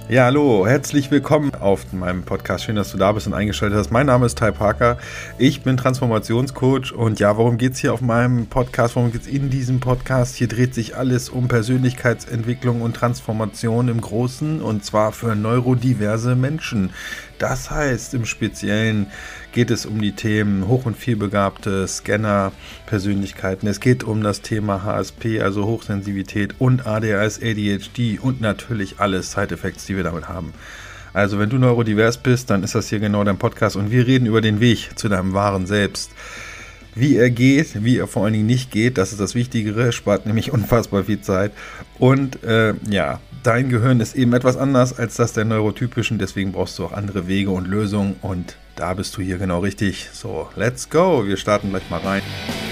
Ja, hallo, herzlich willkommen auf meinem Podcast. Schön, dass du da bist und eingeschaltet hast. Mein Name ist Ty Parker. Ich bin Transformationscoach und ja, worum geht es hier auf meinem Podcast? Worum geht es in diesem Podcast? Hier dreht sich alles um Persönlichkeitsentwicklung und Transformation im Großen und zwar für neurodiverse Menschen. Das heißt, im Speziellen geht es um die Themen hoch- und vielbegabte Scanner-Persönlichkeiten. Es geht um das Thema HSP, also Hochsensitivität und ADHS, ADHD und natürlich alle Side-Effects, die wir damit haben. Also wenn du neurodivers bist, dann ist das hier genau dein Podcast und wir reden über den Weg zu deinem wahren Selbst. Wie er geht, wie er vor allen Dingen nicht geht, das ist das Wichtigere, spart nämlich unfassbar viel Zeit. Und dein Gehirn ist eben etwas anders als das der Neurotypischen, deswegen brauchst du auch andere Wege und Lösungen und da bist du hier genau richtig. So, let's go, wir starten gleich mal rein.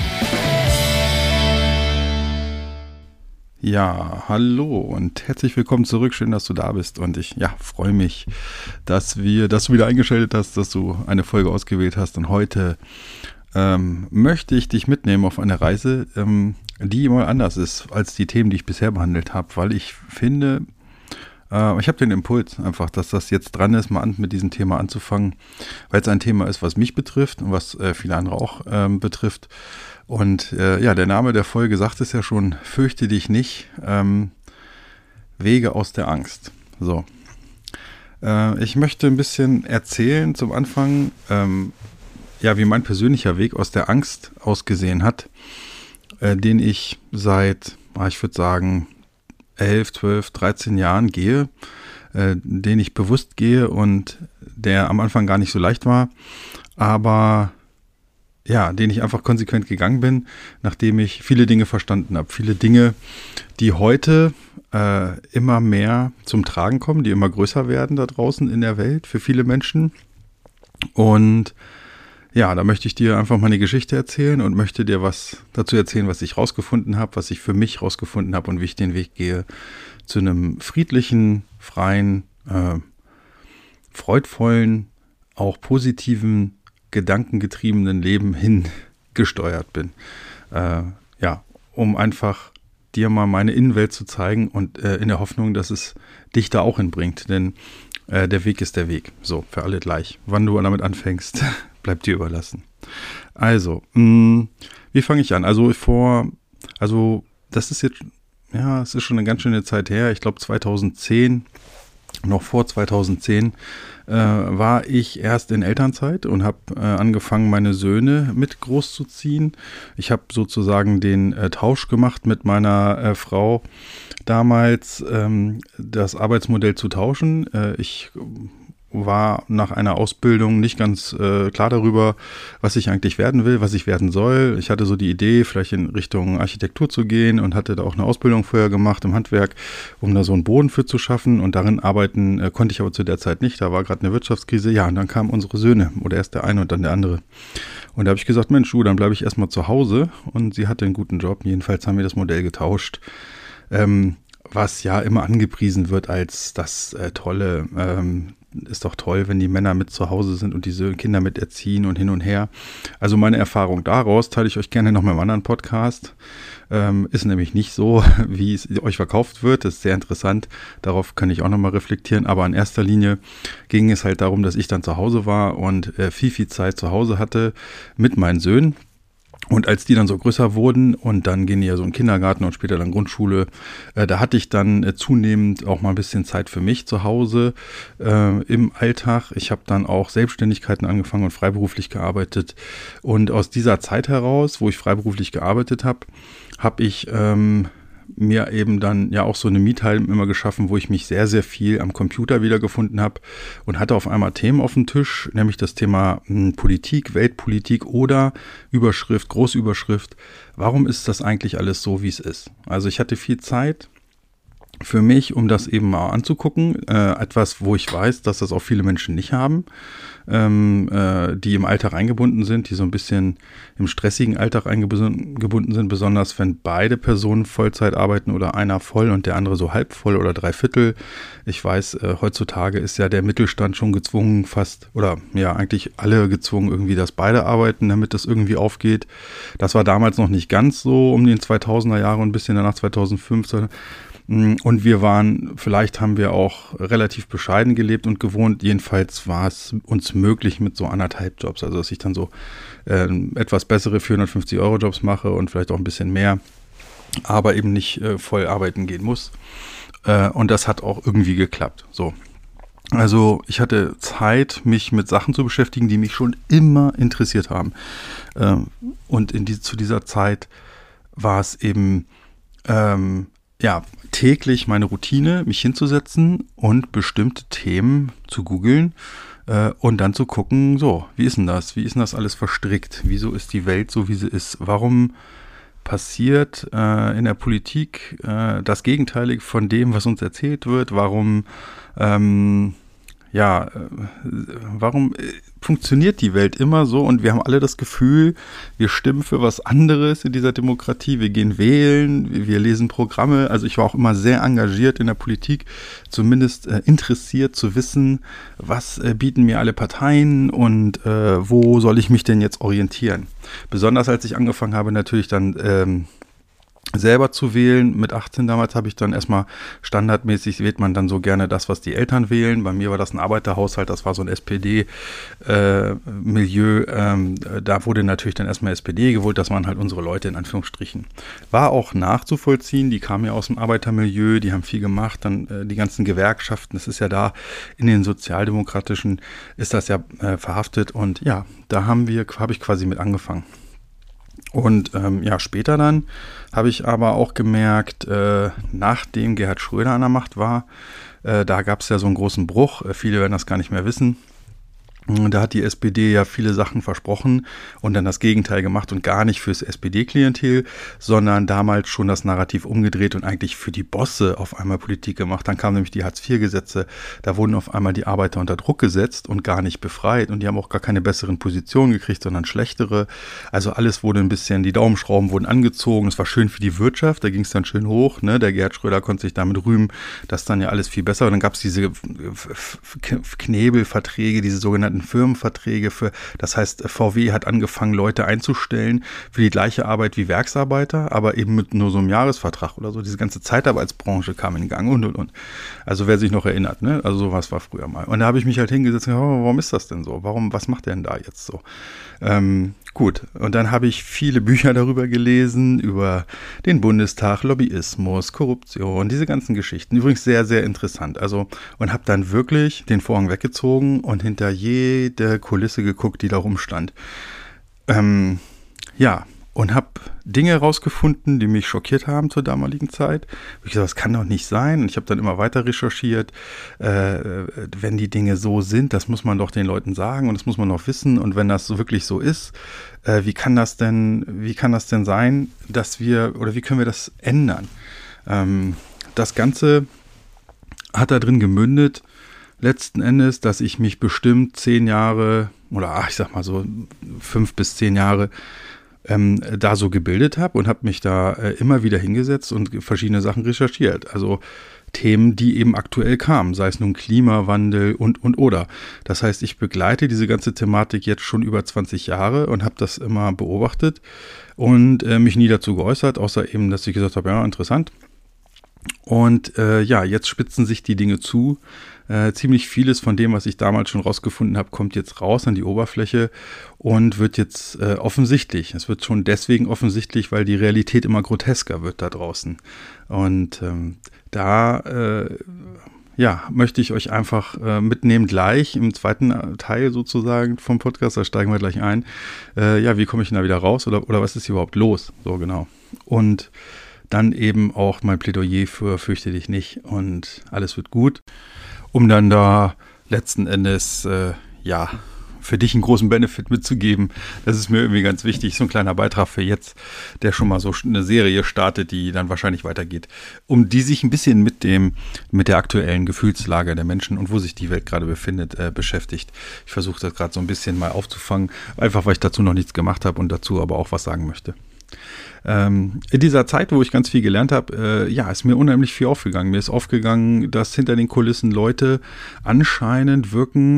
Ja, hallo und herzlich willkommen zurück. Schön, dass du da bist und ich freue mich, dass du wieder eingeschaltet hast, dass du eine Folge ausgewählt hast und heute möchte ich dich mitnehmen auf eine Reise, die mal anders ist als die Themen, die ich bisher behandelt habe, weil ich finde, ich habe den Impuls einfach, dass das jetzt dran ist, mal mit diesem Thema anzufangen, weil es ein Thema ist, was mich betrifft und was viele andere auch betrifft. Und der Name der Folge sagt es ja schon, fürchte dich nicht, Wege aus der Angst. So, ich möchte ein bisschen erzählen zum Anfang, wie mein persönlicher Weg aus der Angst ausgesehen hat, den ich seit, ich würde sagen, 11, 12, 13 Jahren gehe, den ich bewusst gehe und der am Anfang gar nicht so leicht war, aber den ich einfach konsequent gegangen bin, nachdem ich viele Dinge verstanden habe. Viele Dinge, die heute immer mehr zum Tragen kommen, die immer größer werden da draußen in der Welt für viele Menschen. Und da möchte ich dir einfach meine Geschichte erzählen und möchte dir was dazu erzählen, was ich rausgefunden habe, was ich für mich rausgefunden habe und wie ich den Weg gehe zu einem friedlichen, freien, freudvollen, auch positiven, gedankengetriebenen Leben hingesteuert bin. Um einfach dir mal meine Innenwelt zu zeigen und in der Hoffnung, dass es dich da auch hinbringt, denn der Weg ist der Weg. So, für alle gleich. Wann du damit anfängst, bleibt dir überlassen. Also, wie fange ich an? Das ist jetzt, es ist schon eine ganz schöne Zeit her. Ich glaube 2010, noch vor 2010, war ich erst in Elternzeit und habe angefangen, meine Söhne mit großzuziehen. Ich habe sozusagen den Tausch gemacht mit meiner Frau damals, das Arbeitsmodell zu tauschen. Ich war nach einer Ausbildung nicht ganz klar darüber, was ich eigentlich werden will, was ich werden soll. Ich hatte so die Idee, vielleicht in Richtung Architektur zu gehen und hatte da auch eine Ausbildung vorher gemacht im Handwerk, um da so einen Boden für zu schaffen und darin arbeiten konnte ich aber zu der Zeit nicht. Da war gerade eine Wirtschaftskrise. Ja, und dann kamen unsere Söhne oder erst der eine und dann der andere. Und da habe ich gesagt, Mensch, dann bleibe ich erstmal zu Hause und sie hatte einen guten Job. Jedenfalls haben wir das Modell getauscht. Was ja immer angepriesen wird als das Tolle, ist doch toll, wenn die Männer mit zu Hause sind und diese Kinder mit erziehen und hin und her. Also meine Erfahrung daraus teile ich euch gerne noch mal im anderen Podcast. Ist nämlich nicht so, wie es euch verkauft wird. Das ist sehr interessant. Darauf kann ich auch noch mal reflektieren. Aber in erster Linie ging es halt darum, dass ich dann zu Hause war und viel Zeit zu Hause hatte mit meinen Söhnen. Und als die dann so größer wurden und dann gehen die ja so in den Kindergarten und später dann Grundschule, da hatte ich dann zunehmend auch mal ein bisschen Zeit für mich zu Hause im Alltag. Ich habe dann auch Selbstständigkeiten angefangen und freiberuflich gearbeitet. Und aus dieser Zeit heraus, wo ich freiberuflich gearbeitet habe, habe ich mir eben dann ja auch so eine Me-Time immer geschaffen, wo ich mich sehr, sehr viel am Computer wiedergefunden habe und hatte auf einmal Themen auf dem Tisch, nämlich das Thema Politik, Weltpolitik oder Überschrift, Großüberschrift. Warum ist das eigentlich alles so, wie es ist? Also ich hatte viel Zeit für mich, um das eben mal anzugucken. Etwas, wo ich weiß, dass das auch viele Menschen nicht haben, die im Alltag eingebunden sind, die so ein bisschen im stressigen Alltag eingebunden sind, besonders wenn beide Personen Vollzeit arbeiten oder einer voll und der andere so halb voll oder dreiviertel. Ich weiß, heutzutage ist ja der Mittelstand schon gezwungen eigentlich alle gezwungen irgendwie, dass beide arbeiten, damit das irgendwie aufgeht. Das war damals noch nicht ganz so um den 2000er Jahre und ein bisschen danach 2005, Und vielleicht haben wir auch relativ bescheiden gelebt und gewohnt. Jedenfalls war es uns möglich mit so 1,5 Jobs, also dass ich dann so etwas bessere 450-Euro-Jobs mache und vielleicht auch ein bisschen mehr, aber eben nicht voll arbeiten gehen muss. Und das hat auch irgendwie geklappt. So. Also ich hatte Zeit, mich mit Sachen zu beschäftigen, die mich schon immer interessiert haben. Und zu dieser Zeit war es eben täglich meine Routine, mich hinzusetzen und bestimmte Themen zu googeln und dann zu gucken, so, wie ist denn das? Wie ist denn das alles verstrickt? Wieso ist die Welt so, wie sie ist? Warum passiert in der Politik das Gegenteilige von dem, was uns erzählt wird? Warum funktioniert die Welt immer so und wir haben alle das Gefühl, wir stimmen für was anderes in dieser Demokratie, wir gehen wählen, wir lesen Programme. Also ich war auch immer sehr engagiert in der Politik, zumindest interessiert zu wissen, was bieten mir alle Parteien und wo soll ich mich denn jetzt orientieren. Besonders als ich angefangen habe, natürlich dann selber zu wählen. Mit 18 damals habe ich dann erstmal standardmäßig wählt man dann so gerne das, was die Eltern wählen. Bei mir war das ein Arbeiterhaushalt, das war so ein SPD-Milieu. Da wurde natürlich dann erstmal SPD gewählt, das waren halt unsere Leute in Anführungsstrichen. War auch nachzuvollziehen, die kamen ja aus dem Arbeitermilieu, die haben viel gemacht, dann die ganzen Gewerkschaften, das ist ja da in den sozialdemokratischen, ist das ja verhaftet und ja, da habe ich quasi mit angefangen. Und später dann habe ich aber auch gemerkt, nachdem Gerhard Schröder an der Macht war, da gab es ja so einen großen Bruch, viele werden das gar nicht mehr wissen. Da hat die SPD ja viele Sachen versprochen und dann das Gegenteil gemacht und gar nicht fürs SPD-Klientel, sondern damals schon das Narrativ umgedreht und eigentlich für die Bosse auf einmal Politik gemacht. Dann kamen nämlich die Hartz-IV-Gesetze, da wurden auf einmal die Arbeiter unter Druck gesetzt und gar nicht befreit und die haben auch gar keine besseren Positionen gekriegt, sondern schlechtere. Also alles wurde ein bisschen, die Daumenschrauben wurden angezogen, es war schön für die Wirtschaft, da ging es dann schön hoch, ne? Der Gerhard Schröder konnte sich damit rühmen, dass dann ja alles viel besser und dann gab es diese Knebelverträge, diese sogenannten Firmenverträge das heißt, VW hat angefangen, Leute einzustellen für die gleiche Arbeit wie Werksarbeiter, aber eben mit nur so einem Jahresvertrag oder so. Diese ganze Zeitarbeitsbranche kam in Gang und. Also wer sich noch erinnert, ne? Also sowas war früher mal. Und da habe ich mich halt hingesetzt und gesagt, warum ist das denn so? Was macht der denn da jetzt so? Gut, und dann habe ich viele Bücher darüber gelesen, über den Bundestag, Lobbyismus, Korruption, diese ganzen Geschichten. Übrigens sehr, sehr interessant. Also, und habe dann wirklich den Vorhang weggezogen und hinter jede Kulisse geguckt, die da rumstand. Und habe Dinge rausgefunden, die mich schockiert haben zur damaligen Zeit. Ich gesagt, das kann doch nicht sein. Und ich habe dann immer weiter recherchiert. Wenn die Dinge so sind, das muss man doch den Leuten sagen und das muss man doch wissen. Und wenn das wirklich so ist, wie kann das denn sein, wie können wir das ändern? Das Ganze hat da drin gemündet, letzten Endes, dass ich mich bestimmt 10 Jahre oder ich sag mal so 5 bis 10 Jahre da so gebildet habe und habe mich da immer wieder hingesetzt und verschiedene Sachen recherchiert. Also Themen, die eben aktuell kamen, sei es nun Klimawandel oder. Das heißt, ich begleite diese ganze Thematik jetzt schon über 20 Jahre und habe das immer beobachtet und mich nie dazu geäußert, außer eben, dass ich gesagt habe, ja, interessant. Und jetzt spitzen sich die Dinge zu. Ziemlich vieles von dem, was ich damals schon rausgefunden habe, kommt jetzt raus an die Oberfläche und wird jetzt offensichtlich. Es wird schon deswegen offensichtlich, weil die Realität immer grotesker wird da draußen. Und möchte ich euch einfach mitnehmen gleich im zweiten Teil sozusagen vom Podcast, da steigen wir gleich ein. Wie komme ich denn da wieder raus oder was ist hier überhaupt los? So genau. Und dann eben auch mein Plädoyer für Fürchte dich nicht und alles wird gut, um dann da letzten Endes, für dich einen großen Benefit mitzugeben. Das ist mir irgendwie ganz wichtig. So ein kleiner Beitrag für jetzt, der schon mal so eine Serie startet, die dann wahrscheinlich weitergeht, um die sich ein bisschen mit der aktuellen Gefühlslage der Menschen und wo sich die Welt gerade befindet, beschäftigt. Ich versuche das gerade so ein bisschen mal aufzufangen, einfach weil ich dazu noch nichts gemacht habe und dazu aber auch was sagen möchte. In dieser Zeit, wo ich ganz viel gelernt habe, ist mir unheimlich viel aufgegangen. Mir ist aufgegangen, dass hinter den Kulissen Leute anscheinend wirken,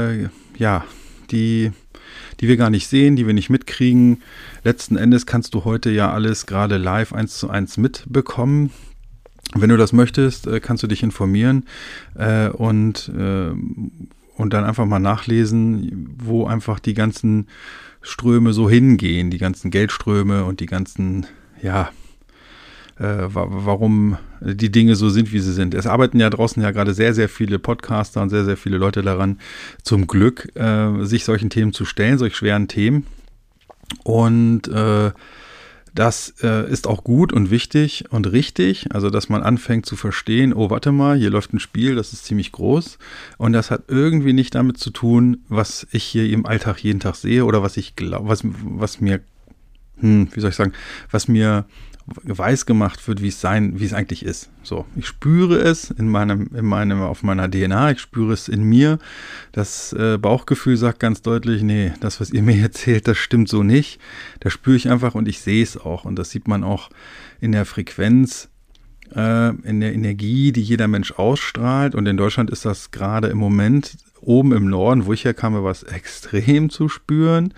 die wir gar nicht sehen, die wir nicht mitkriegen. Letzten Endes kannst du heute ja alles gerade live 1:1 mitbekommen. Wenn du das möchtest, kannst du dich informieren und dann einfach mal nachlesen, wo einfach die ganzen Ströme so hingehen, die ganzen Geldströme und die ganzen, ja, warum die Dinge so sind, wie sie sind. Es arbeiten ja draußen ja gerade sehr, sehr viele Podcaster und sehr, sehr viele Leute daran, zum Glück, sich solchen Themen zu stellen, solch schweren Themen. Und das ist auch gut und wichtig und richtig, also dass man anfängt zu verstehen, oh, warte mal, hier läuft ein Spiel, das ist ziemlich groß und das hat irgendwie nicht damit zu tun, was ich hier im Alltag jeden Tag sehe oder was ich glaube, was mir, wie soll ich sagen, was mir weiß gemacht wird, wie es eigentlich ist. So, ich spüre es auf meiner DNA, ich spüre es in mir. Das Bauchgefühl sagt ganz deutlich, nee, das, was ihr mir erzählt, das stimmt so nicht. Das spüre ich einfach und ich sehe es auch. Und das sieht man auch in der Frequenz, in der Energie, die jeder Mensch ausstrahlt. Und in Deutschland ist das gerade im Moment oben im Norden, wo ich herkam, was extrem zu spüren.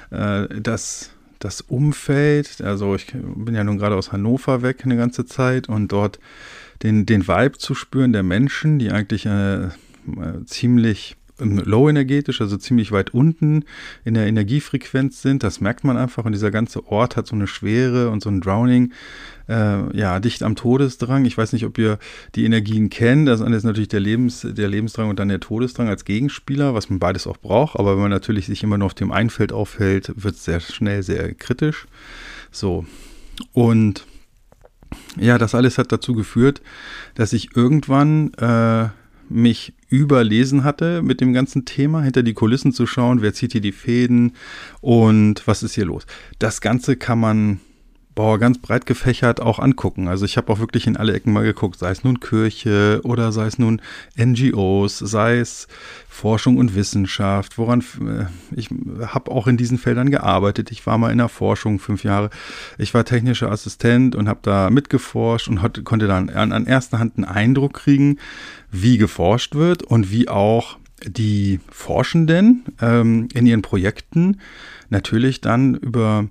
Das Umfeld, also ich bin ja nun gerade aus Hannover weg eine ganze Zeit und dort den Vibe zu spüren der Menschen, die eigentlich ziemlich low energetisch, also ziemlich weit unten in der Energiefrequenz sind, das merkt man einfach und dieser ganze Ort hat so eine Schwere und so ein Drowning, dicht am Todesdrang. Ich weiß nicht, ob ihr die Energien kennt, das eine ist natürlich der Lebensdrang und dann der Todesdrang als Gegenspieler, was man beides auch braucht, aber wenn man natürlich sich immer nur auf dem einen Feld aufhält, wird es sehr schnell sehr kritisch. So, und ja, das alles hat dazu geführt, dass ich irgendwann mich überlesen hatte mit dem ganzen Thema, hinter die Kulissen zu schauen, wer zieht hier die Fäden und was ist hier los. Das Ganze kann man ganz breit gefächert auch angucken. Also ich habe auch wirklich in alle Ecken mal geguckt, sei es nun Kirche oder sei es nun NGOs, sei es Forschung und Wissenschaft, ich habe auch in diesen Feldern gearbeitet. Ich war mal in der Forschung 5 Jahre. Ich war technischer Assistent und habe da mitgeforscht und konnte dann an erster Hand einen Eindruck kriegen, wie geforscht wird und wie auch die Forschenden in ihren Projekten natürlich dann über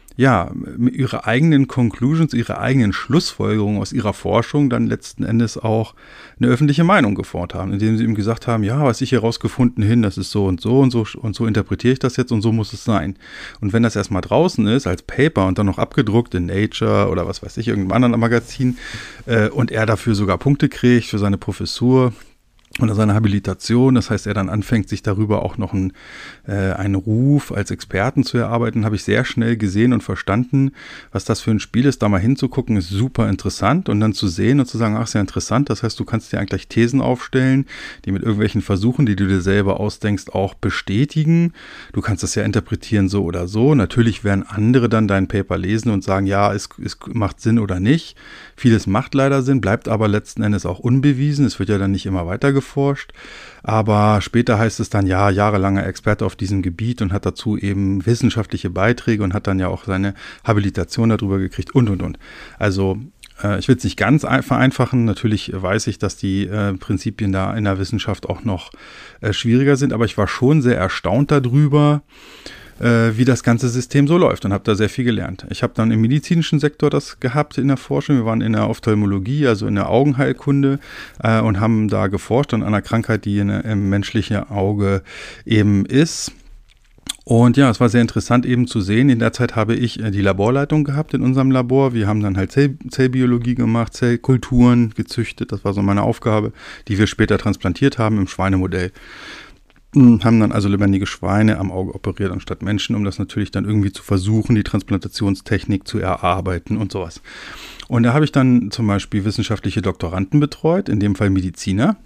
ihre eigenen Conclusions, ihre eigenen Schlussfolgerungen aus ihrer Forschung dann letzten Endes auch eine öffentliche Meinung geformt haben, indem sie ihm gesagt haben, ja, was ich hier rausgefunden hin, das ist so und so und so und so interpretiere ich das jetzt und so muss es sein. Und wenn das erstmal draußen ist als Paper und dann noch abgedruckt in Nature oder was weiß ich, irgendeinem anderen Magazin und er dafür sogar Punkte kriegt für seine Professur oder seine Habilitation, das heißt, er dann anfängt, sich darüber auch noch einen Ruf als Experten zu erarbeiten, habe ich sehr schnell gesehen und verstanden, was das für ein Spiel ist. Da mal hinzugucken, ist super interessant und dann zu sehen und zu sagen, ach, ist ja interessant, das heißt, du kannst dir eigentlich Thesen aufstellen, die mit irgendwelchen Versuchen, die du dir selber ausdenkst, auch bestätigen. Du kannst das ja interpretieren so oder so. Natürlich werden andere dann dein Paper lesen und sagen, ja, es macht Sinn oder nicht. Vieles macht leider Sinn, bleibt aber letzten Endes auch unbewiesen. Es wird ja dann nicht immer weiter geforscht. Aber später heißt es dann, ja, jahrelanger Experte auf diesem Gebiet und hat dazu eben wissenschaftliche Beiträge und hat dann ja auch seine Habilitation darüber gekriegt und. Also ich will es nicht ganz vereinfachen. Natürlich weiß ich, dass die Prinzipien da in der Wissenschaft auch noch schwieriger sind, aber ich war schon sehr erstaunt darüber, wie das ganze System so läuft und habe da sehr viel gelernt. Ich habe dann im medizinischen Sektor das gehabt in der Forschung. Wir waren in der Ophthalmologie, also in der Augenheilkunde und haben da geforscht an einer Krankheit, die im menschlichen Auge eben ist. Und ja, es war sehr interessant eben zu sehen. In der Zeit habe ich die Laborleitung gehabt in unserem Labor. Wir haben dann halt Zellbiologie gemacht, Zellkulturen gezüchtet. Das war so meine Aufgabe, die wir später transplantiert haben im Schweinemodell. Haben dann also lebendige Schweine am Auge operiert anstatt Menschen, um das natürlich dann irgendwie zu versuchen, die Transplantationstechnik zu erarbeiten und sowas. Und da habe ich dann zum Beispiel wissenschaftliche Doktoranden betreut, in dem Fall Mediziner,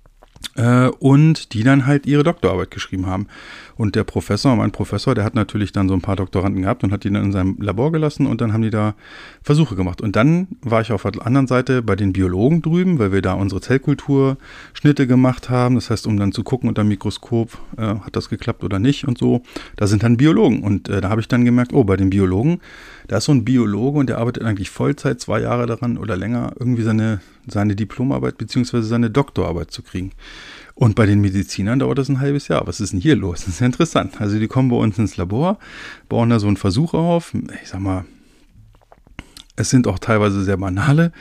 und die dann halt ihre Doktorarbeit geschrieben haben. Und mein Professor, der hat natürlich dann so ein paar Doktoranden gehabt und hat die dann in seinem Labor gelassen und dann haben die da Versuche gemacht. Und dann war ich auf der anderen Seite bei den Biologen drüben, weil wir da unsere Zellkulturschnitte gemacht haben. Das heißt, um dann zu gucken unter dem Mikroskop, hat das geklappt oder nicht und so. Da sind dann Biologen und da habe ich dann gemerkt, bei den Biologen, da ist so ein Biologe und der arbeitet eigentlich Vollzeit, 2 Jahre daran oder länger, irgendwie seine Diplomarbeit bzw. seine Doktorarbeit zu kriegen. Und bei den Medizinern dauert das ein halbes Jahr. Was ist denn hier los? Das ist ja interessant. Also die kommen bei uns ins Labor, bauen da so einen Versuch auf. Ich sag mal, es sind auch teilweise sehr banale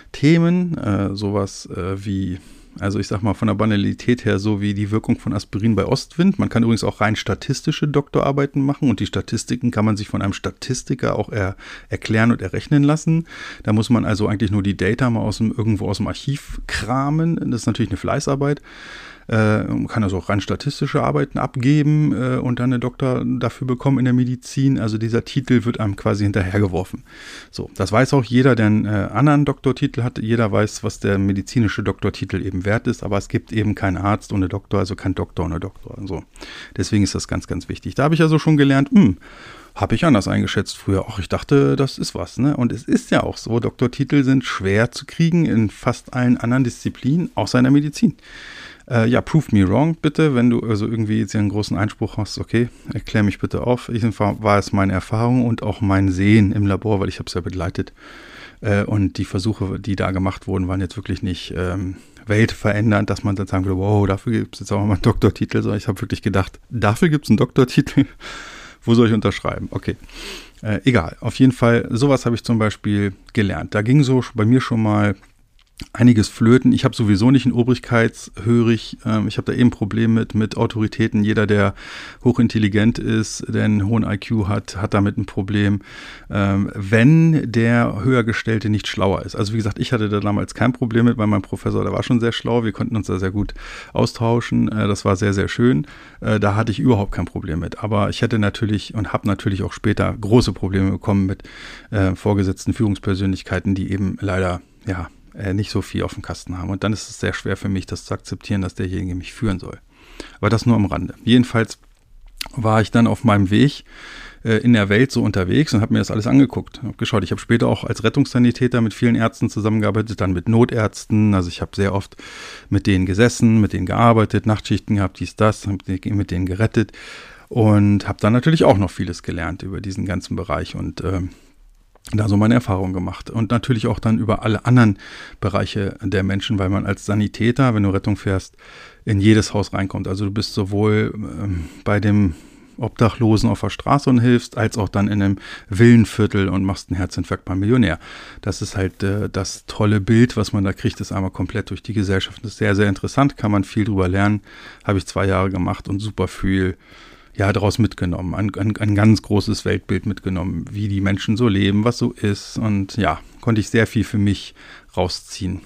Themen, sowas wie, also ich sag mal von der Banalität her, so wie die Wirkung von Aspirin bei Ostwind. Man kann übrigens auch rein statistische Doktorarbeiten machen und die Statistiken kann man sich von einem Statistiker auch erklären und errechnen lassen. Da muss man also eigentlich nur die Data mal irgendwo aus dem Archiv kramen. Das ist natürlich eine Fleißarbeit. Man kann also auch rein statistische Arbeiten abgeben und dann einen Doktor dafür bekommen in der Medizin. Also dieser Titel wird einem quasi hinterhergeworfen. So, das weiß auch jeder, der einen anderen Doktortitel hat. Jeder weiß, was der medizinische Doktortitel eben wert ist, aber es gibt eben keinen Arzt ohne Doktor, also kein Doktor ohne Doktor. So. Deswegen ist das ganz, ganz wichtig. Da habe ich also schon gelernt, habe ich anders eingeschätzt früher. Ach, ich dachte, das ist was, ne? Und es ist ja auch so, Doktortitel sind schwer zu kriegen in fast allen anderen Disziplinen, außer in der Medizin. Prove me wrong, bitte, wenn du also irgendwie jetzt hier einen großen Einspruch hast, okay, erklär mich bitte auf. War es meine Erfahrung und auch mein Sehen im Labor, weil ich habe es ja begleitet. Und die Versuche, die da gemacht wurden, waren jetzt wirklich nicht weltverändernd, dass man dann sagen würde, wow, dafür gibt es jetzt auch mal einen Doktortitel. So, ich habe wirklich gedacht, dafür gibt es einen Doktortitel. Wo soll ich unterschreiben? Okay. Egal, auf jeden Fall, sowas habe ich zum Beispiel gelernt. Da ging so bei mir schon mal einiges flöten. Ich habe sowieso nicht einen obrigkeitshörig. Ich habe da eben Probleme mit Autoritäten. Jeder, der hochintelligent ist, der einen hohen IQ hat damit ein Problem, wenn der Höhergestellte nicht schlauer ist. Also wie gesagt, ich hatte da damals kein Problem mit, weil mein Professor, der war schon sehr schlau. Wir konnten uns da sehr gut austauschen. Das war sehr, sehr schön. Da hatte ich überhaupt kein Problem mit. Aber ich hätte natürlich und habe natürlich auch später große Probleme bekommen mit vorgesetzten Führungspersönlichkeiten, die eben leider, nicht so viel auf dem Kasten haben. Und dann ist es sehr schwer für mich, das zu akzeptieren, dass derjenige mich führen soll. Aber das nur am Rande. Jedenfalls war ich dann auf meinem Weg in der Welt so unterwegs und habe mir das alles angeguckt. Habe geschaut. Ich habe später auch als Rettungssanitäter mit vielen Ärzten zusammengearbeitet, dann mit Notärzten. Also ich habe sehr oft mit denen gesessen, mit denen gearbeitet, Nachtschichten gehabt, das, mit denen gerettet und habe dann natürlich auch noch vieles gelernt über diesen ganzen Bereich und da so meine Erfahrungen gemacht und natürlich auch dann über alle anderen Bereiche der Menschen, weil man als Sanitäter, wenn du Rettung fährst, in jedes Haus reinkommt. Also du bist sowohl bei dem Obdachlosen auf der Straße und hilfst, als auch dann in einem Villenviertel und machst einen Herzinfarkt beim Millionär. Das ist halt das tolle Bild, was man da kriegt, ist einmal komplett durch die Gesellschaft. Das ist sehr, sehr interessant, kann man viel drüber lernen. Habe ich 2 Jahre gemacht und super viel daraus mitgenommen, ein ganz großes Weltbild mitgenommen, wie die Menschen so leben, was so ist und konnte ich sehr viel für mich rausziehen.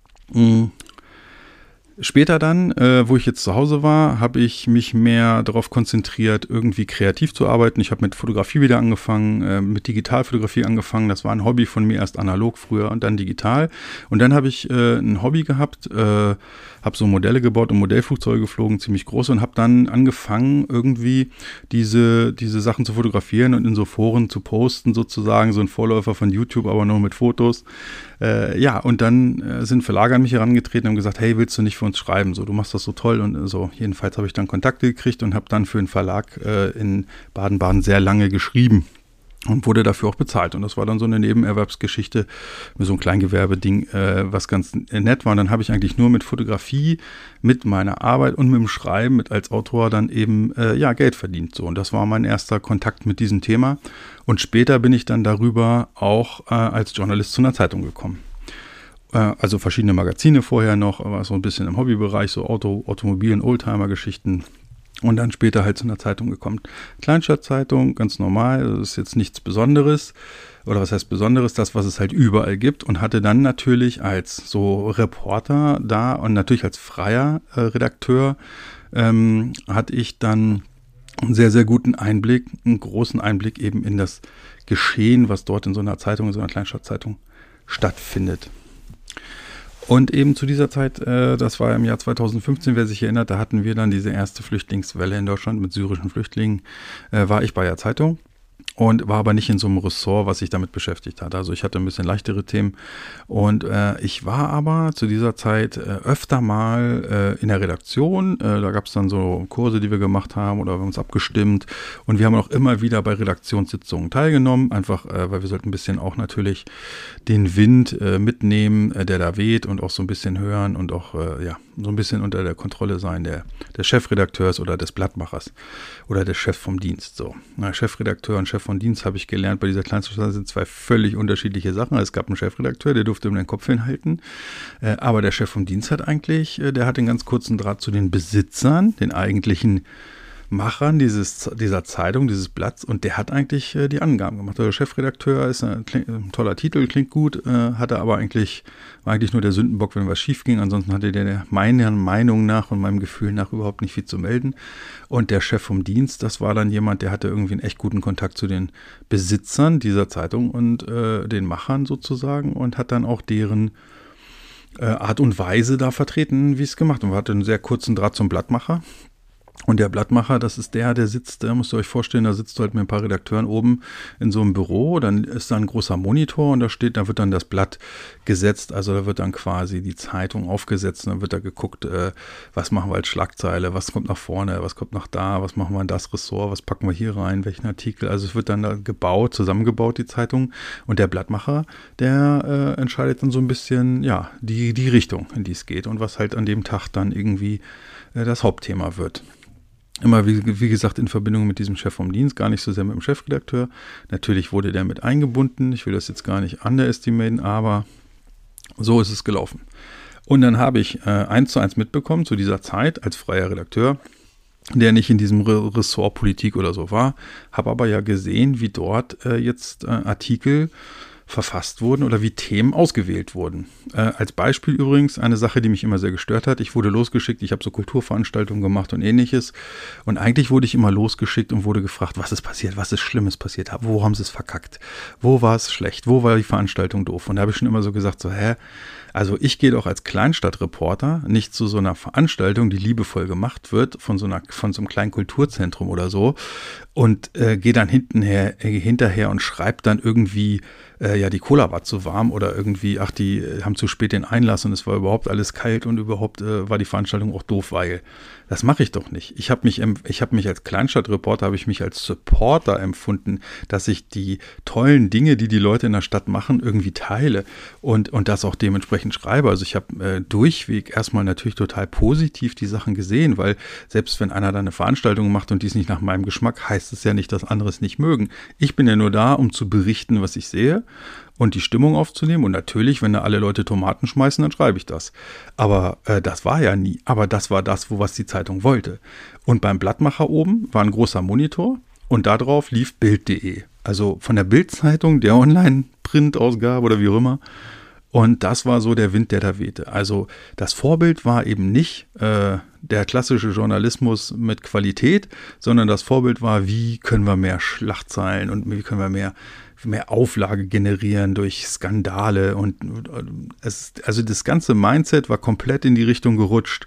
Später dann, wo ich jetzt zu Hause war, habe ich mich mehr darauf konzentriert, irgendwie kreativ zu arbeiten. Ich habe mit Fotografie wieder angefangen, mit Digitalfotografie angefangen. Das war ein Hobby von mir, erst analog früher und dann digital. Und dann habe ich ein Hobby gehabt, habe so Modelle gebaut und Modellflugzeuge geflogen, ziemlich groß und habe dann angefangen, irgendwie diese Sachen zu fotografieren und in so Foren zu posten, sozusagen, so ein Vorläufer von YouTube, aber nur mit Fotos. Und dann sind Verlage an mich herangetreten und haben gesagt, hey, willst du nicht für uns schreiben? So, du machst das so toll und so. Jedenfalls habe ich dann Kontakte gekriegt und habe dann für einen Verlag in Baden-Baden sehr lange geschrieben. Und wurde dafür auch bezahlt. Und das war dann so eine Nebenerwerbsgeschichte mit so einem Kleingewerbeding, was ganz nett war. Und dann habe ich eigentlich nur mit Fotografie, mit meiner Arbeit und mit dem Schreiben, mit als Autor dann eben Geld verdient. So. Und das war mein erster Kontakt mit diesem Thema. Und später bin ich dann darüber auch als Journalist zu einer Zeitung gekommen. Also verschiedene Magazine vorher noch, aber so ein bisschen im Hobbybereich, so Automobil- und Oldtimer-Geschichten. Und dann später halt zu einer Zeitung gekommen. Kleinstadtzeitung, ganz normal, das ist jetzt nichts Besonderes. Oder was heißt Besonderes? Das, was es halt überall gibt. Und hatte dann natürlich als so Reporter da und natürlich als freier Redakteur hatte ich dann einen sehr, sehr guten Einblick, einen großen Einblick eben in das Geschehen, was dort in so einer Zeitung, in so einer Kleinstadtzeitung stattfindet. Und eben zu dieser Zeit, das war im Jahr 2015, wer sich erinnert, da hatten wir dann diese erste Flüchtlingswelle in Deutschland mit syrischen Flüchtlingen, war ich bei der Zeitung und war aber nicht in so einem Ressort, was sich damit beschäftigt hat. Also ich hatte ein bisschen leichtere Themen und ich war aber zu dieser Zeit öfter mal in der Redaktion. Da gab es dann so Kurse, die wir gemacht haben oder wir haben uns abgestimmt und wir haben auch immer wieder bei Redaktionssitzungen teilgenommen, einfach weil wir sollten ein bisschen auch natürlich den Wind mitnehmen, der da weht und auch so ein bisschen hören und auch so ein bisschen unter der Kontrolle sein des Chefredakteurs oder des Blattmachers oder des Chefs vom Dienst. So, Chefredakteur und Chef Chef von Dienst, habe ich gelernt, bei dieser Kleinstadtzeitung sind zwei völlig unterschiedliche Sachen. Es gab einen Chefredakteur, der durfte um den Kopf hinhalten, aber der Chef vom Dienst hat eigentlich, der hat den ganz kurzen Draht zu den Besitzern, den eigentlichen Machern dieser Zeitung, dieses Blatts, und der hat eigentlich die Angaben gemacht. Der Chefredakteur ist ein toller Titel, klingt gut, war eigentlich nur der Sündenbock, wenn was schief ging. Ansonsten hatte der meiner Meinung nach und meinem Gefühl nach überhaupt nicht viel zu melden. Und der Chef vom Dienst, das war dann jemand, der hatte irgendwie einen echt guten Kontakt zu den Besitzern dieser Zeitung und den Machern sozusagen und hat dann auch deren Art und Weise da vertreten, wie es gemacht. Und hatte einen sehr kurzen Draht zum Blattmacher. Und der Blattmacher, das ist der sitzt, müsst ihr euch vorstellen, da sitzt halt mit ein paar Redakteuren oben in so einem Büro, dann ist da ein großer Monitor und da wird dann das Blatt gesetzt, also da wird dann quasi die Zeitung aufgesetzt und dann wird da geguckt, was machen wir als Schlagzeile, was kommt nach vorne, was kommt nach da, was machen wir in das Ressort, was packen wir hier rein, welchen Artikel, also es wird dann da zusammengebaut, die Zeitung, und der Blattmacher, der entscheidet dann so ein bisschen, ja, die Richtung, in die es geht und was halt an dem Tag dann irgendwie das Hauptthema wird. Immer, wie gesagt, in Verbindung mit diesem Chef vom Dienst, gar nicht so sehr mit dem Chefredakteur. Natürlich wurde der mit eingebunden. Ich will das jetzt gar nicht underestimaten, aber so ist es gelaufen. Und dann habe ich 1:1 mitbekommen zu dieser Zeit als freier Redakteur, der nicht in diesem Ressort Politik oder so war, habe aber ja gesehen, wie dort jetzt Artikel verfasst wurden oder wie Themen ausgewählt wurden. Als Beispiel übrigens eine Sache, die mich immer sehr gestört hat. Ich wurde losgeschickt, ich habe so Kulturveranstaltungen gemacht und ähnliches. Und eigentlich wurde ich immer losgeschickt und wurde gefragt, was ist passiert, was ist Schlimmes passiert, wo haben sie es verkackt, wo war es schlecht, wo war die Veranstaltung doof. Und da habe ich schon immer so gesagt, also ich gehe doch als Kleinstadtreporter nicht zu so einer Veranstaltung, die liebevoll gemacht wird, von so einem kleinen Kulturzentrum oder so, und gehe dann hinterher und schreibe dann irgendwie, die Cola war zu warm oder irgendwie, die haben zu spät den Einlass und es war überhaupt alles kalt und überhaupt war die Veranstaltung auch doof, weil das mache ich doch nicht. Ich habe mich als Kleinstadtreporter, habe ich mich als Supporter empfunden, dass ich die tollen Dinge, die Leute in der Stadt machen, irgendwie teile und das auch dementsprechend schreibe. Also ich habe durchweg erstmal natürlich total positiv die Sachen gesehen, weil selbst wenn einer da eine Veranstaltung macht und die ist nicht nach meinem Geschmack, heißt es ja nicht, dass andere es nicht mögen. Ich bin ja nur da, um zu berichten, was ich sehe und die Stimmung aufzunehmen. Und natürlich, wenn da alle Leute Tomaten schmeißen, dann schreibe ich das. Aber das war ja nie. Aber das war das, was die Zeitung wollte. Und beim Blattmacher oben war ein großer Monitor und darauf lief Bild.de. Also von der Bild-Zeitung, der Online-Print-Ausgabe oder wie auch immer. Und das war so der Wind, der da wehte. Also das Vorbild war eben nicht der klassische Journalismus mit Qualität, sondern das Vorbild war, wie können wir mehr Schlagzeilen und wie können wir mehr Auflage generieren durch Skandale. Und also das ganze Mindset war komplett in die Richtung gerutscht.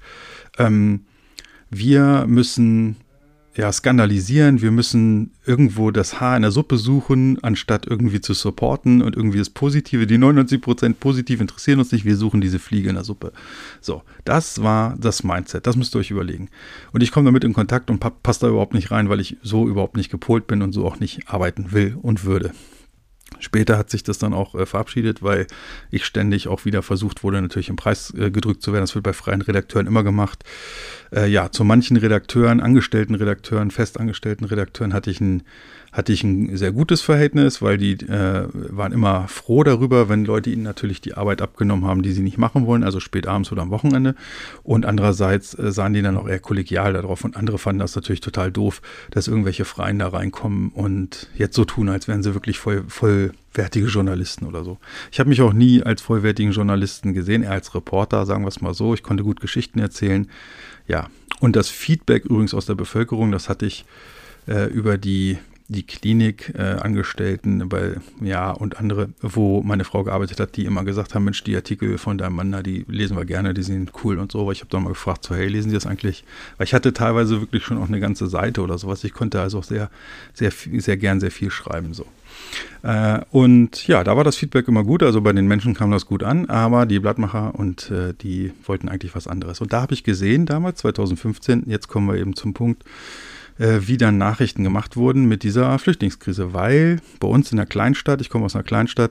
Wir müssen skandalisieren, wir müssen irgendwo das Haar in der Suppe suchen, anstatt irgendwie zu supporten und irgendwie das Positive, die 99% positiv interessieren uns nicht, wir suchen diese Fliege in der Suppe. So, das war das Mindset, das müsst ihr euch überlegen. Und ich komme damit in Kontakt und passe da überhaupt nicht rein, weil ich so überhaupt nicht gepolt bin und so auch nicht arbeiten will und würde. Später hat sich das dann auch verabschiedet, weil ich ständig auch wieder versucht wurde, natürlich im Preis gedrückt zu werden. Das wird bei freien Redakteuren immer gemacht. Zu manchen Redakteuren, angestellten Redakteuren, festangestellten Redakteuren hatte ich ein sehr gutes Verhältnis, weil die waren immer froh darüber, wenn Leute ihnen natürlich die Arbeit abgenommen haben, die sie nicht machen wollen, also spät abends oder am Wochenende. Und andererseits sahen die dann auch eher kollegial darauf. Und andere fanden das natürlich total doof, dass irgendwelche Freien da reinkommen und jetzt so tun, als wären sie wirklich vollwertige Journalisten oder so. Ich habe mich auch nie als vollwertigen Journalisten gesehen, eher als Reporter, sagen wir es mal so. Ich konnte gut Geschichten erzählen. Ja, und das Feedback übrigens aus der Bevölkerung, das hatte ich über die Klinikangestellten und andere, wo meine Frau gearbeitet hat, die immer gesagt haben, Mensch, die Artikel von deinem Mann, die lesen wir gerne, die sind cool und so. Aber ich habe dann mal gefragt, hey, lesen Sie das eigentlich? Weil ich hatte teilweise wirklich schon auch eine ganze Seite oder sowas. Ich konnte also auch sehr, sehr, sehr gern sehr viel schreiben. So. Und ja, da war das Feedback immer gut, also bei den Menschen kam das gut an, aber die Blattmacher und die wollten eigentlich was anderes. Und da habe ich gesehen, damals, 2015, jetzt kommen wir eben zum Punkt, wie dann Nachrichten gemacht wurden mit dieser Flüchtlingskrise, weil bei uns in der Kleinstadt, ich komme aus einer Kleinstadt,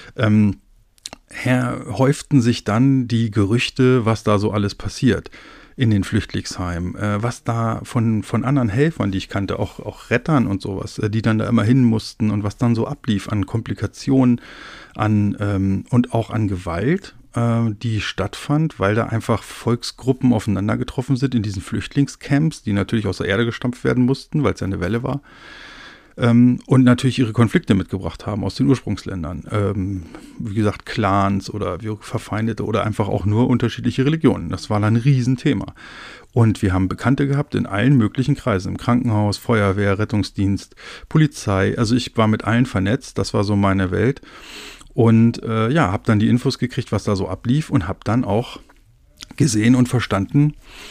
häuften sich dann die Gerüchte, was da so alles passiert. in den Flüchtlingsheimen, was da von anderen Helfern, die ich kannte, auch Rettern und sowas, die dann da immer hin mussten und was dann so ablief an Komplikationen und auch an Gewalt, die stattfand, weil da einfach Volksgruppen aufeinander getroffen sind in diesen Flüchtlingscamps, die natürlich aus der Erde gestampft werden mussten, weil es ja eine Welle war. Und natürlich ihre Konflikte mitgebracht haben aus den Ursprungsländern. Wie gesagt, Clans oder Verfeindete oder einfach auch nur unterschiedliche Religionen. Das war dann ein Riesenthema. Und wir haben Bekannte gehabt in allen möglichen Kreisen, im Krankenhaus, Feuerwehr, Rettungsdienst, Polizei. Also ich war mit allen vernetzt, das war so meine Welt. Und habe dann die Infos gekriegt, was da so ablief und habe dann auch gesehen und verstanden,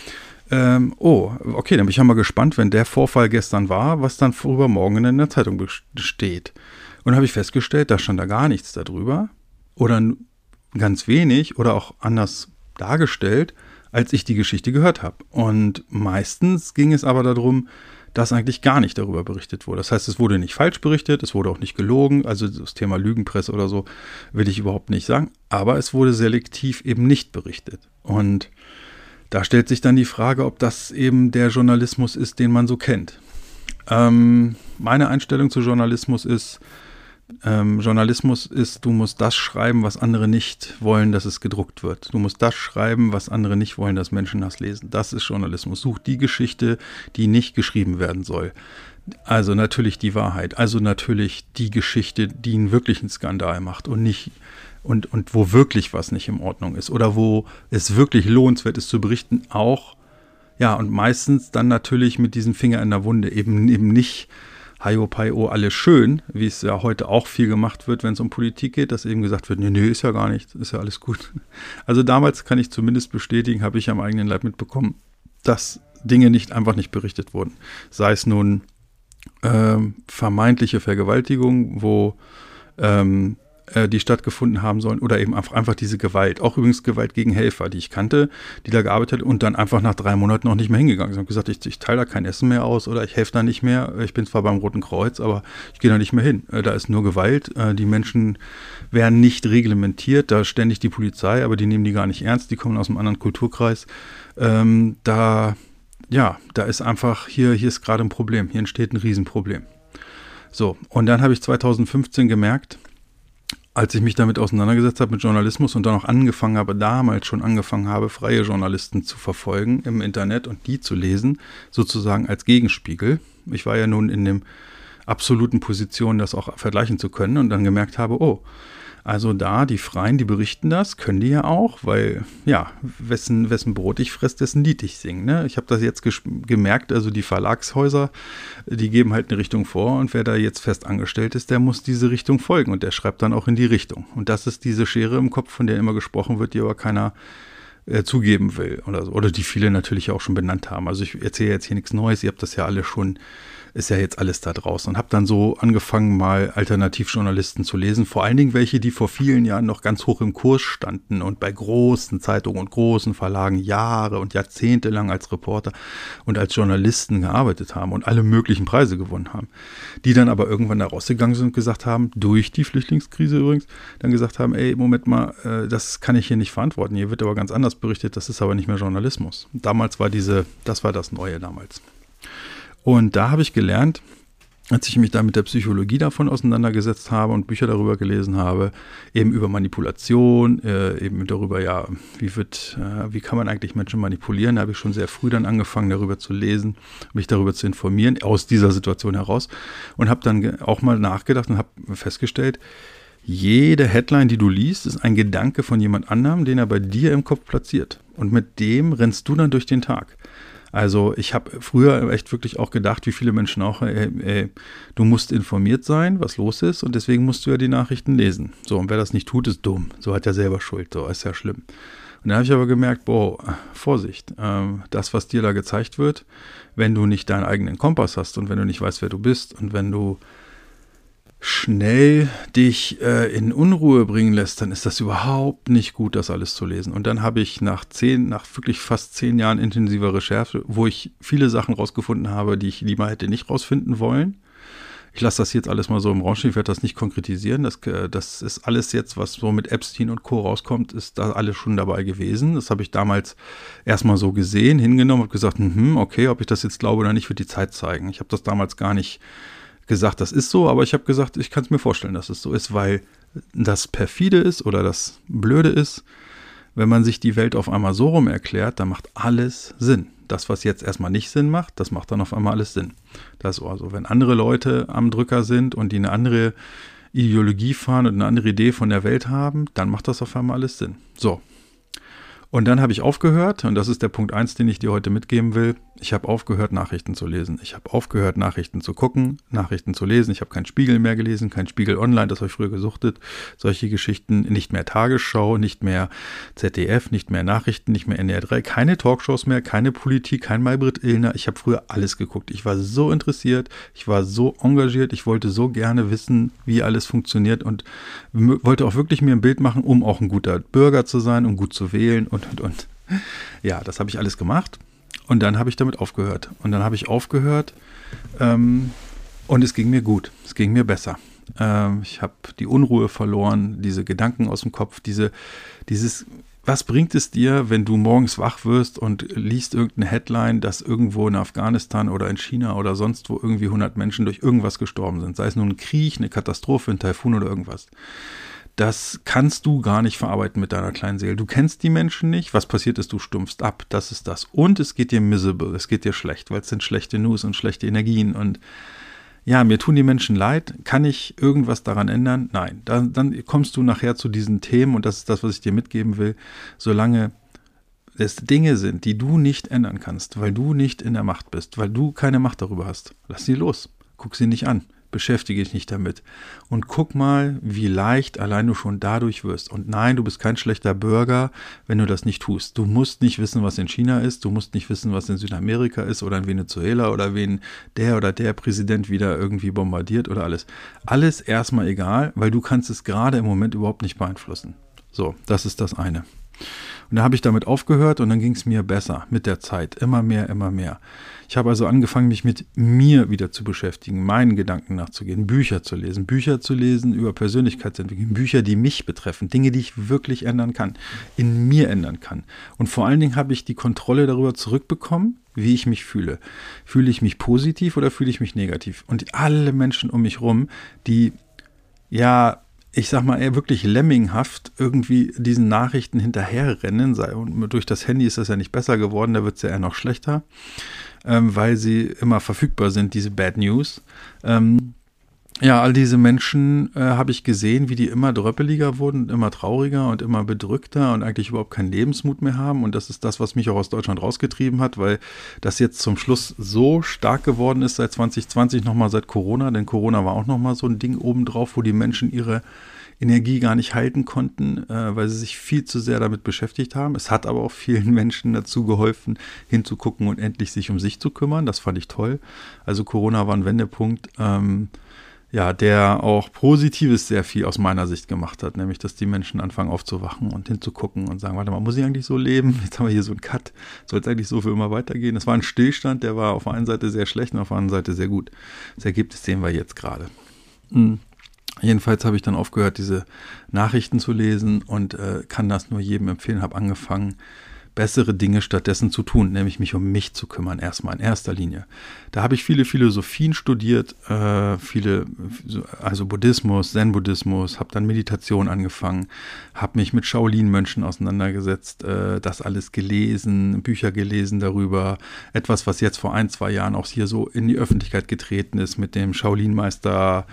okay, dann bin ich ja mal gespannt, wenn der Vorfall gestern war, was dann übermorgen in der Zeitung steht. Und dann habe ich festgestellt, da stand da gar nichts darüber oder ganz wenig oder auch anders dargestellt, als ich die Geschichte gehört habe. Und meistens ging es aber darum, dass eigentlich gar nicht darüber berichtet wurde. Das heißt, es wurde nicht falsch berichtet, es wurde auch nicht gelogen, also das Thema Lügenpresse oder so will ich überhaupt nicht sagen, aber es wurde selektiv eben nicht berichtet. Und da stellt sich dann die Frage, ob das eben der Journalismus ist, den man so kennt. Meine Einstellung zu Journalismus ist, du musst das schreiben, was andere nicht wollen, dass es gedruckt wird. Du musst das schreiben, was andere nicht wollen, dass Menschen das lesen. Das ist Journalismus. Such die Geschichte, die nicht geschrieben werden soll. Also natürlich die Wahrheit. Also natürlich die Geschichte, die einen wirklichen Skandal macht und nicht und wo wirklich was nicht in Ordnung ist oder wo es wirklich lohnenswert ist zu berichten, auch, ja, und meistens dann natürlich mit diesem Finger in der Wunde, eben nicht Hayo Payo, alles schön, wie es ja heute auch viel gemacht wird, wenn es um Politik geht, dass eben gesagt wird, nee, ist ja gar nichts, ist ja alles gut. Also damals kann ich zumindest bestätigen, habe ich am eigenen Leib mitbekommen, dass Dinge einfach nicht berichtet wurden. Sei es nun vermeintliche Vergewaltigung, wo die stattgefunden haben sollen oder eben einfach diese Gewalt, auch übrigens Gewalt gegen Helfer, die ich kannte, die da gearbeitet und dann einfach nach 3 Monaten noch nicht mehr hingegangen sind. Ich habe gesagt, ich teile da kein Essen mehr aus oder ich helfe da nicht mehr. Ich bin zwar beim Roten Kreuz, aber ich gehe da nicht mehr hin. Da ist nur Gewalt. Die Menschen werden nicht reglementiert. Da ist ständig die Polizei, aber die nehmen die gar nicht ernst. Die kommen aus einem anderen Kulturkreis. Da ist einfach, hier ist gerade ein Problem. Hier entsteht ein Riesenproblem. So, und dann habe ich 2015 gemerkt, als ich mich damit auseinandergesetzt habe mit Journalismus und dann auch damals schon angefangen habe, freie Journalisten zu verfolgen im Internet und die zu lesen, sozusagen als Gegenspiegel. Ich war ja nun in dem absoluten Position, das auch vergleichen zu können und dann gemerkt habe, also da, die Freien, die berichten das, können die ja auch, weil, ja, wessen Brot ich fresse, dessen Lied ich singe, ne? Ich habe das jetzt gemerkt, also die Verlagshäuser, die geben halt eine Richtung vor und wer da jetzt fest angestellt ist, der muss diese Richtung folgen und der schreibt dann auch in die Richtung. Und das ist diese Schere im Kopf, von der immer gesprochen wird, die aber keiner zugeben will oder so. Oder die viele natürlich auch schon benannt haben. Also ich erzähle jetzt hier nichts Neues, ihr habt das ja alle schon, ist ja jetzt alles da draußen und habe dann so angefangen, mal Alternativjournalisten zu lesen, vor allen Dingen welche, die vor vielen Jahren noch ganz hoch im Kurs standen und bei großen Zeitungen und großen Verlagen Jahre und Jahrzehnte lang als Reporter und als Journalisten gearbeitet haben und alle möglichen Preise gewonnen haben, die dann aber irgendwann da rausgegangen sind und gesagt haben, durch die Flüchtlingskrise übrigens, dann gesagt haben, Moment mal, das kann ich hier nicht verantworten, hier wird aber ganz anders berichtet, das ist aber nicht mehr Journalismus. Damals war das war das Neue damals. Und da habe ich gelernt, als ich mich da mit der Psychologie davon auseinandergesetzt habe und Bücher darüber gelesen habe, eben über Manipulation, eben darüber, ja, wie kann man eigentlich Menschen manipulieren, da habe ich schon sehr früh dann angefangen, darüber zu lesen, mich darüber zu informieren, aus dieser Situation heraus und habe dann auch mal nachgedacht und habe festgestellt, jede Headline, die du liest, ist ein Gedanke von jemand anderem, den er bei dir im Kopf platziert. Und mit dem rennst du dann durch den Tag. Also ich habe früher echt wirklich auch gedacht, wie viele Menschen auch, du musst informiert sein, was los ist und deswegen musst du ja die Nachrichten lesen. So, und wer das nicht tut, ist dumm. So hat er selber Schuld, so ist ja schlimm. Und da habe ich aber gemerkt, Vorsicht, das, was dir da gezeigt wird, wenn du nicht deinen eigenen Kompass hast und wenn du nicht weißt, wer du bist und wenn du schnell dich in Unruhe bringen lässt, dann ist das überhaupt nicht gut, das alles zu lesen. Und dann habe ich nach wirklich fast 10 Jahren intensiver Recherche, wo ich viele Sachen rausgefunden habe, die ich lieber hätte nicht rausfinden wollen, Ich lasse das jetzt alles mal so im Raum stehen, ich werde das nicht konkretisieren. Das ist alles jetzt, was so mit Epstein und Co. rauskommt, ist da alles schon dabei gewesen. Das habe ich damals erstmal so gesehen, hingenommen, habe gesagt, okay, ob ich das jetzt glaube oder nicht, wird die Zeit zeigen. Ich habe das damals gar nicht gesagt, das ist so, aber ich habe gesagt, ich kann es mir vorstellen, dass es so ist, weil das perfide ist oder das Blöde ist, wenn man sich die Welt auf einmal so rum erklärt, dann macht alles Sinn. Das, was jetzt erstmal nicht Sinn macht, das macht dann auf einmal alles Sinn. Das ist also, wenn andere Leute am Drücker sind und die eine andere Ideologie fahren und eine andere Idee von der Welt haben, dann macht das auf einmal alles Sinn. So. Und dann habe ich aufgehört, und das ist der Punkt 1, den ich dir heute mitgeben will. Ich habe aufgehört, Nachrichten zu lesen. Ich habe aufgehört, Nachrichten zu gucken, Nachrichten zu lesen. Ich habe keinen Spiegel mehr gelesen, kein Spiegel Online, das habe ich früher gesuchtet. Solche Geschichten, nicht mehr Tagesschau, nicht mehr ZDF, nicht mehr Nachrichten, nicht mehr NDR 3, keine Talkshows mehr, keine Politik, kein Maybrit Illner. Ich habe früher alles geguckt. Ich war so interessiert, ich war so engagiert, ich wollte so gerne wissen, wie alles funktioniert und wollte auch wirklich mir ein Bild machen, um auch ein guter Bürger zu sein, um gut zu wählen und. Ja, das habe ich alles gemacht. Und dann habe ich damit aufgehört. Und dann habe ich aufgehört und es ging mir gut. Es ging mir besser. Ich habe die Unruhe verloren, diese Gedanken aus dem Kopf, dieses, was bringt es dir, wenn du morgens wach wirst und liest irgendeine Headline, dass irgendwo in Afghanistan oder in China oder sonst wo irgendwie 100 Menschen durch irgendwas gestorben sind. Sei es nun ein Krieg, eine Katastrophe, ein Taifun oder irgendwas. Das kannst du gar nicht verarbeiten mit deiner kleinen Seele. Du kennst die Menschen nicht. Was passiert ist, du stumpfst ab. Das ist das. Und es geht dir miserable. Es geht dir schlecht, weil es sind schlechte News und schlechte Energien. Und ja, mir tun die Menschen leid. Kann ich irgendwas daran ändern? Nein. Dann kommst du nachher zu diesen Themen und das ist das, was ich dir mitgeben will. Solange es Dinge sind, die du nicht ändern kannst, weil du nicht in der Macht bist, weil du keine Macht darüber hast, lass sie los. Guck sie nicht an. Beschäftige dich nicht damit. Und guck mal, wie leicht allein du schon dadurch wirst. Und nein, du bist kein schlechter Bürger, wenn du das nicht tust. Du musst nicht wissen, was in China ist. Du musst nicht wissen, was in Südamerika ist oder in Venezuela oder wen der oder der Präsident wieder irgendwie bombardiert oder alles. Alles erstmal egal, weil du kannst es gerade im Moment überhaupt nicht beeinflussen. So, das ist das eine. Und da habe ich damit aufgehört und dann ging es mir besser mit der Zeit. Immer mehr, immer mehr. Ich habe also angefangen, mich mit mir wieder zu beschäftigen, meinen Gedanken nachzugehen, Bücher zu lesen über Persönlichkeitsentwicklung, Bücher, die mich betreffen, Dinge, die ich wirklich ändern kann, in mir ändern kann. Und vor allen Dingen habe ich die Kontrolle darüber zurückbekommen, wie ich mich fühle. Fühle ich mich positiv oder fühle ich mich negativ? Und alle Menschen um mich rum, die ja, ich sag mal, eher wirklich lemminghaft irgendwie diesen Nachrichten hinterherrennen. Und durch das Handy ist das ja nicht besser geworden, da wird es ja eher noch schlechter, weil sie immer verfügbar sind, diese Bad News. Ja, all diese Menschen habe ich gesehen, wie die immer dröppeliger wurden, immer trauriger und immer bedrückter und eigentlich überhaupt keinen Lebensmut mehr haben. Und das ist das, was mich auch aus Deutschland rausgetrieben hat, weil das jetzt zum Schluss so stark geworden ist seit 2020, nochmal seit Corona. Denn Corona war auch nochmal so ein Ding obendrauf, wo die Menschen ihre Energie gar nicht halten konnten, weil sie sich viel zu sehr damit beschäftigt haben. Es hat aber auch vielen Menschen dazu geholfen, hinzugucken und endlich sich um sich zu kümmern. Das fand ich toll. Also Corona war ein Wendepunkt, ja, der auch Positives sehr viel aus meiner Sicht gemacht hat, nämlich, dass die Menschen anfangen aufzuwachen und hinzugucken und sagen, warte mal, muss ich eigentlich so leben? Jetzt haben wir hier so einen Cut, soll es eigentlich so für immer weitergehen? Das war ein Stillstand, der war auf der einen Seite sehr schlecht und auf der anderen Seite sehr gut. Das Ergebnis sehen wir jetzt gerade. Jedenfalls habe ich dann aufgehört, diese Nachrichten zu lesen und kann das nur jedem empfehlen, habe angefangen, bessere Dinge stattdessen zu tun, nämlich mich um mich zu kümmern, erstmal in erster Linie. Da habe ich viele Philosophien studiert, also Buddhismus, Zen-Buddhismus, habe dann Meditation angefangen, habe mich mit Shaolin-Mönchen auseinandergesetzt, das alles gelesen, Bücher gelesen darüber, etwas, was jetzt vor 1-2 Jahren auch hier so in die Öffentlichkeit getreten ist mit dem Shaolin-Meister,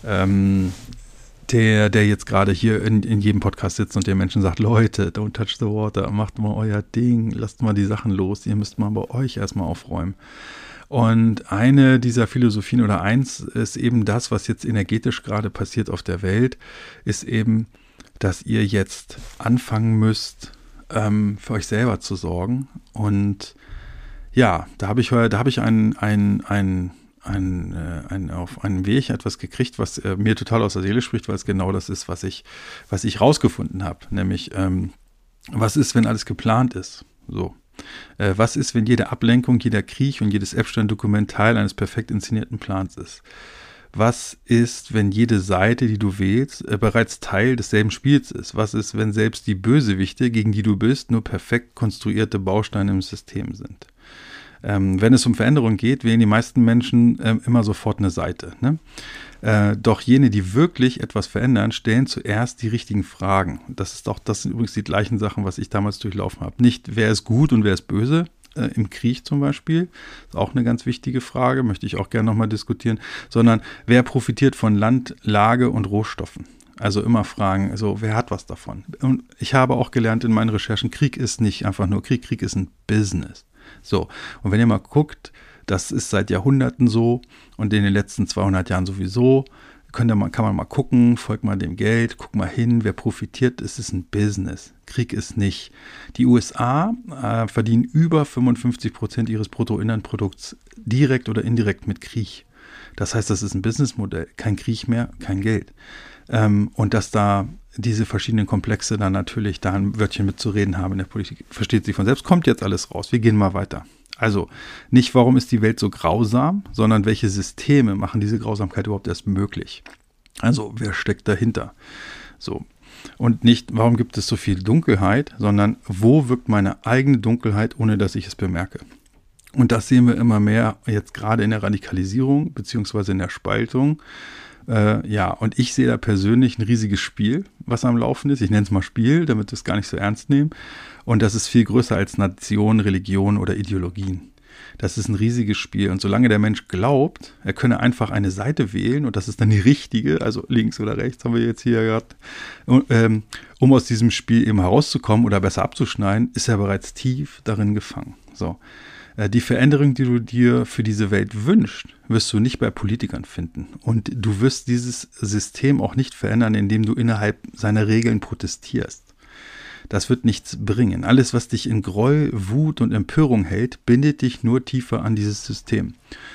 der jetzt gerade hier in jedem Podcast sitzt und den Menschen sagt, Leute, don't touch the water, macht mal euer Ding, lasst mal die Sachen los, ihr müsst mal bei euch erstmal aufräumen. Und eine dieser Philosophien oder eins ist eben das, was jetzt energetisch gerade passiert auf der Welt, ist eben, dass ihr jetzt anfangen müsst, für euch selber zu sorgen. Und ja, da habe ich auf einen Weg etwas gekriegt, was mir total aus der Seele spricht, weil es genau das ist, was ich rausgefunden habe. Nämlich, was ist, wenn alles geplant ist? So. Was ist, wenn jede Ablenkung, jeder Krieg und jedes Epstein-Dokument Teil eines perfekt inszenierten Plans ist? Was ist, wenn jede Seite, die du wählst, bereits Teil desselben Spiels ist? Was ist, wenn selbst die Bösewichte, gegen die du bist, nur perfekt konstruierte Bausteine im System sind? Wenn es um Veränderung geht, wählen die meisten Menschen immer sofort eine Seite. Ne? Doch jene, die wirklich etwas verändern, stellen zuerst die richtigen Fragen. Das sind übrigens die gleichen Sachen, was ich damals durchlaufen habe. Nicht, wer ist gut und wer ist böse, im Krieg zum Beispiel, ist auch eine ganz wichtige Frage, möchte ich auch gerne nochmal diskutieren, sondern wer profitiert von Land, Lage und Rohstoffen? Also immer fragen, also wer hat was davon? Und ich habe auch gelernt in meinen Recherchen, Krieg ist nicht einfach nur Krieg, Krieg ist ein Business. So, und wenn ihr mal guckt, das ist seit Jahrhunderten so und in den letzten 200 Jahren sowieso, kann man mal gucken, folgt mal dem Geld, guck mal hin, wer profitiert, es ist ein Business. Krieg ist nicht. Die USA verdienen über 55% ihres Bruttoinlandprodukts direkt oder indirekt mit Krieg. Das heißt, das ist ein Businessmodell, kein Krieg mehr, kein Geld. Und dass da diese verschiedenen Komplexe dann natürlich da ein Wörtchen mitzureden haben in der Politik, versteht sich von selbst, kommt jetzt alles raus. Wir gehen mal weiter. Also nicht, warum ist die Welt so grausam, sondern welche Systeme machen diese Grausamkeit überhaupt erst möglich? Also wer steckt dahinter? So. Und nicht, warum gibt es so viel Dunkelheit, sondern wo wirkt meine eigene Dunkelheit, ohne dass ich es bemerke? Und das sehen wir immer mehr jetzt gerade in der Radikalisierung beziehungsweise in der Spaltung. Und ich sehe da persönlich ein riesiges Spiel, was am Laufen ist. Ich nenne es mal Spiel, damit wir es gar nicht so ernst nehmen. Und das ist viel größer als Nation, Religion oder Ideologien. Das ist ein riesiges Spiel. Und solange der Mensch glaubt, er könne einfach eine Seite wählen und das ist dann die richtige, also links oder rechts haben wir jetzt hier gerade, um aus diesem Spiel eben herauszukommen oder besser abzuschneiden, ist er bereits tief darin gefangen. So. Die Veränderung, die du dir für diese Welt wünschst, wirst du nicht bei Politikern finden. Und du wirst dieses System auch nicht verändern, indem du innerhalb seiner Regeln protestierst. Das wird nichts bringen. Alles, was dich in Groll, Wut und Empörung hält, bindet dich nur tiefer an dieses System.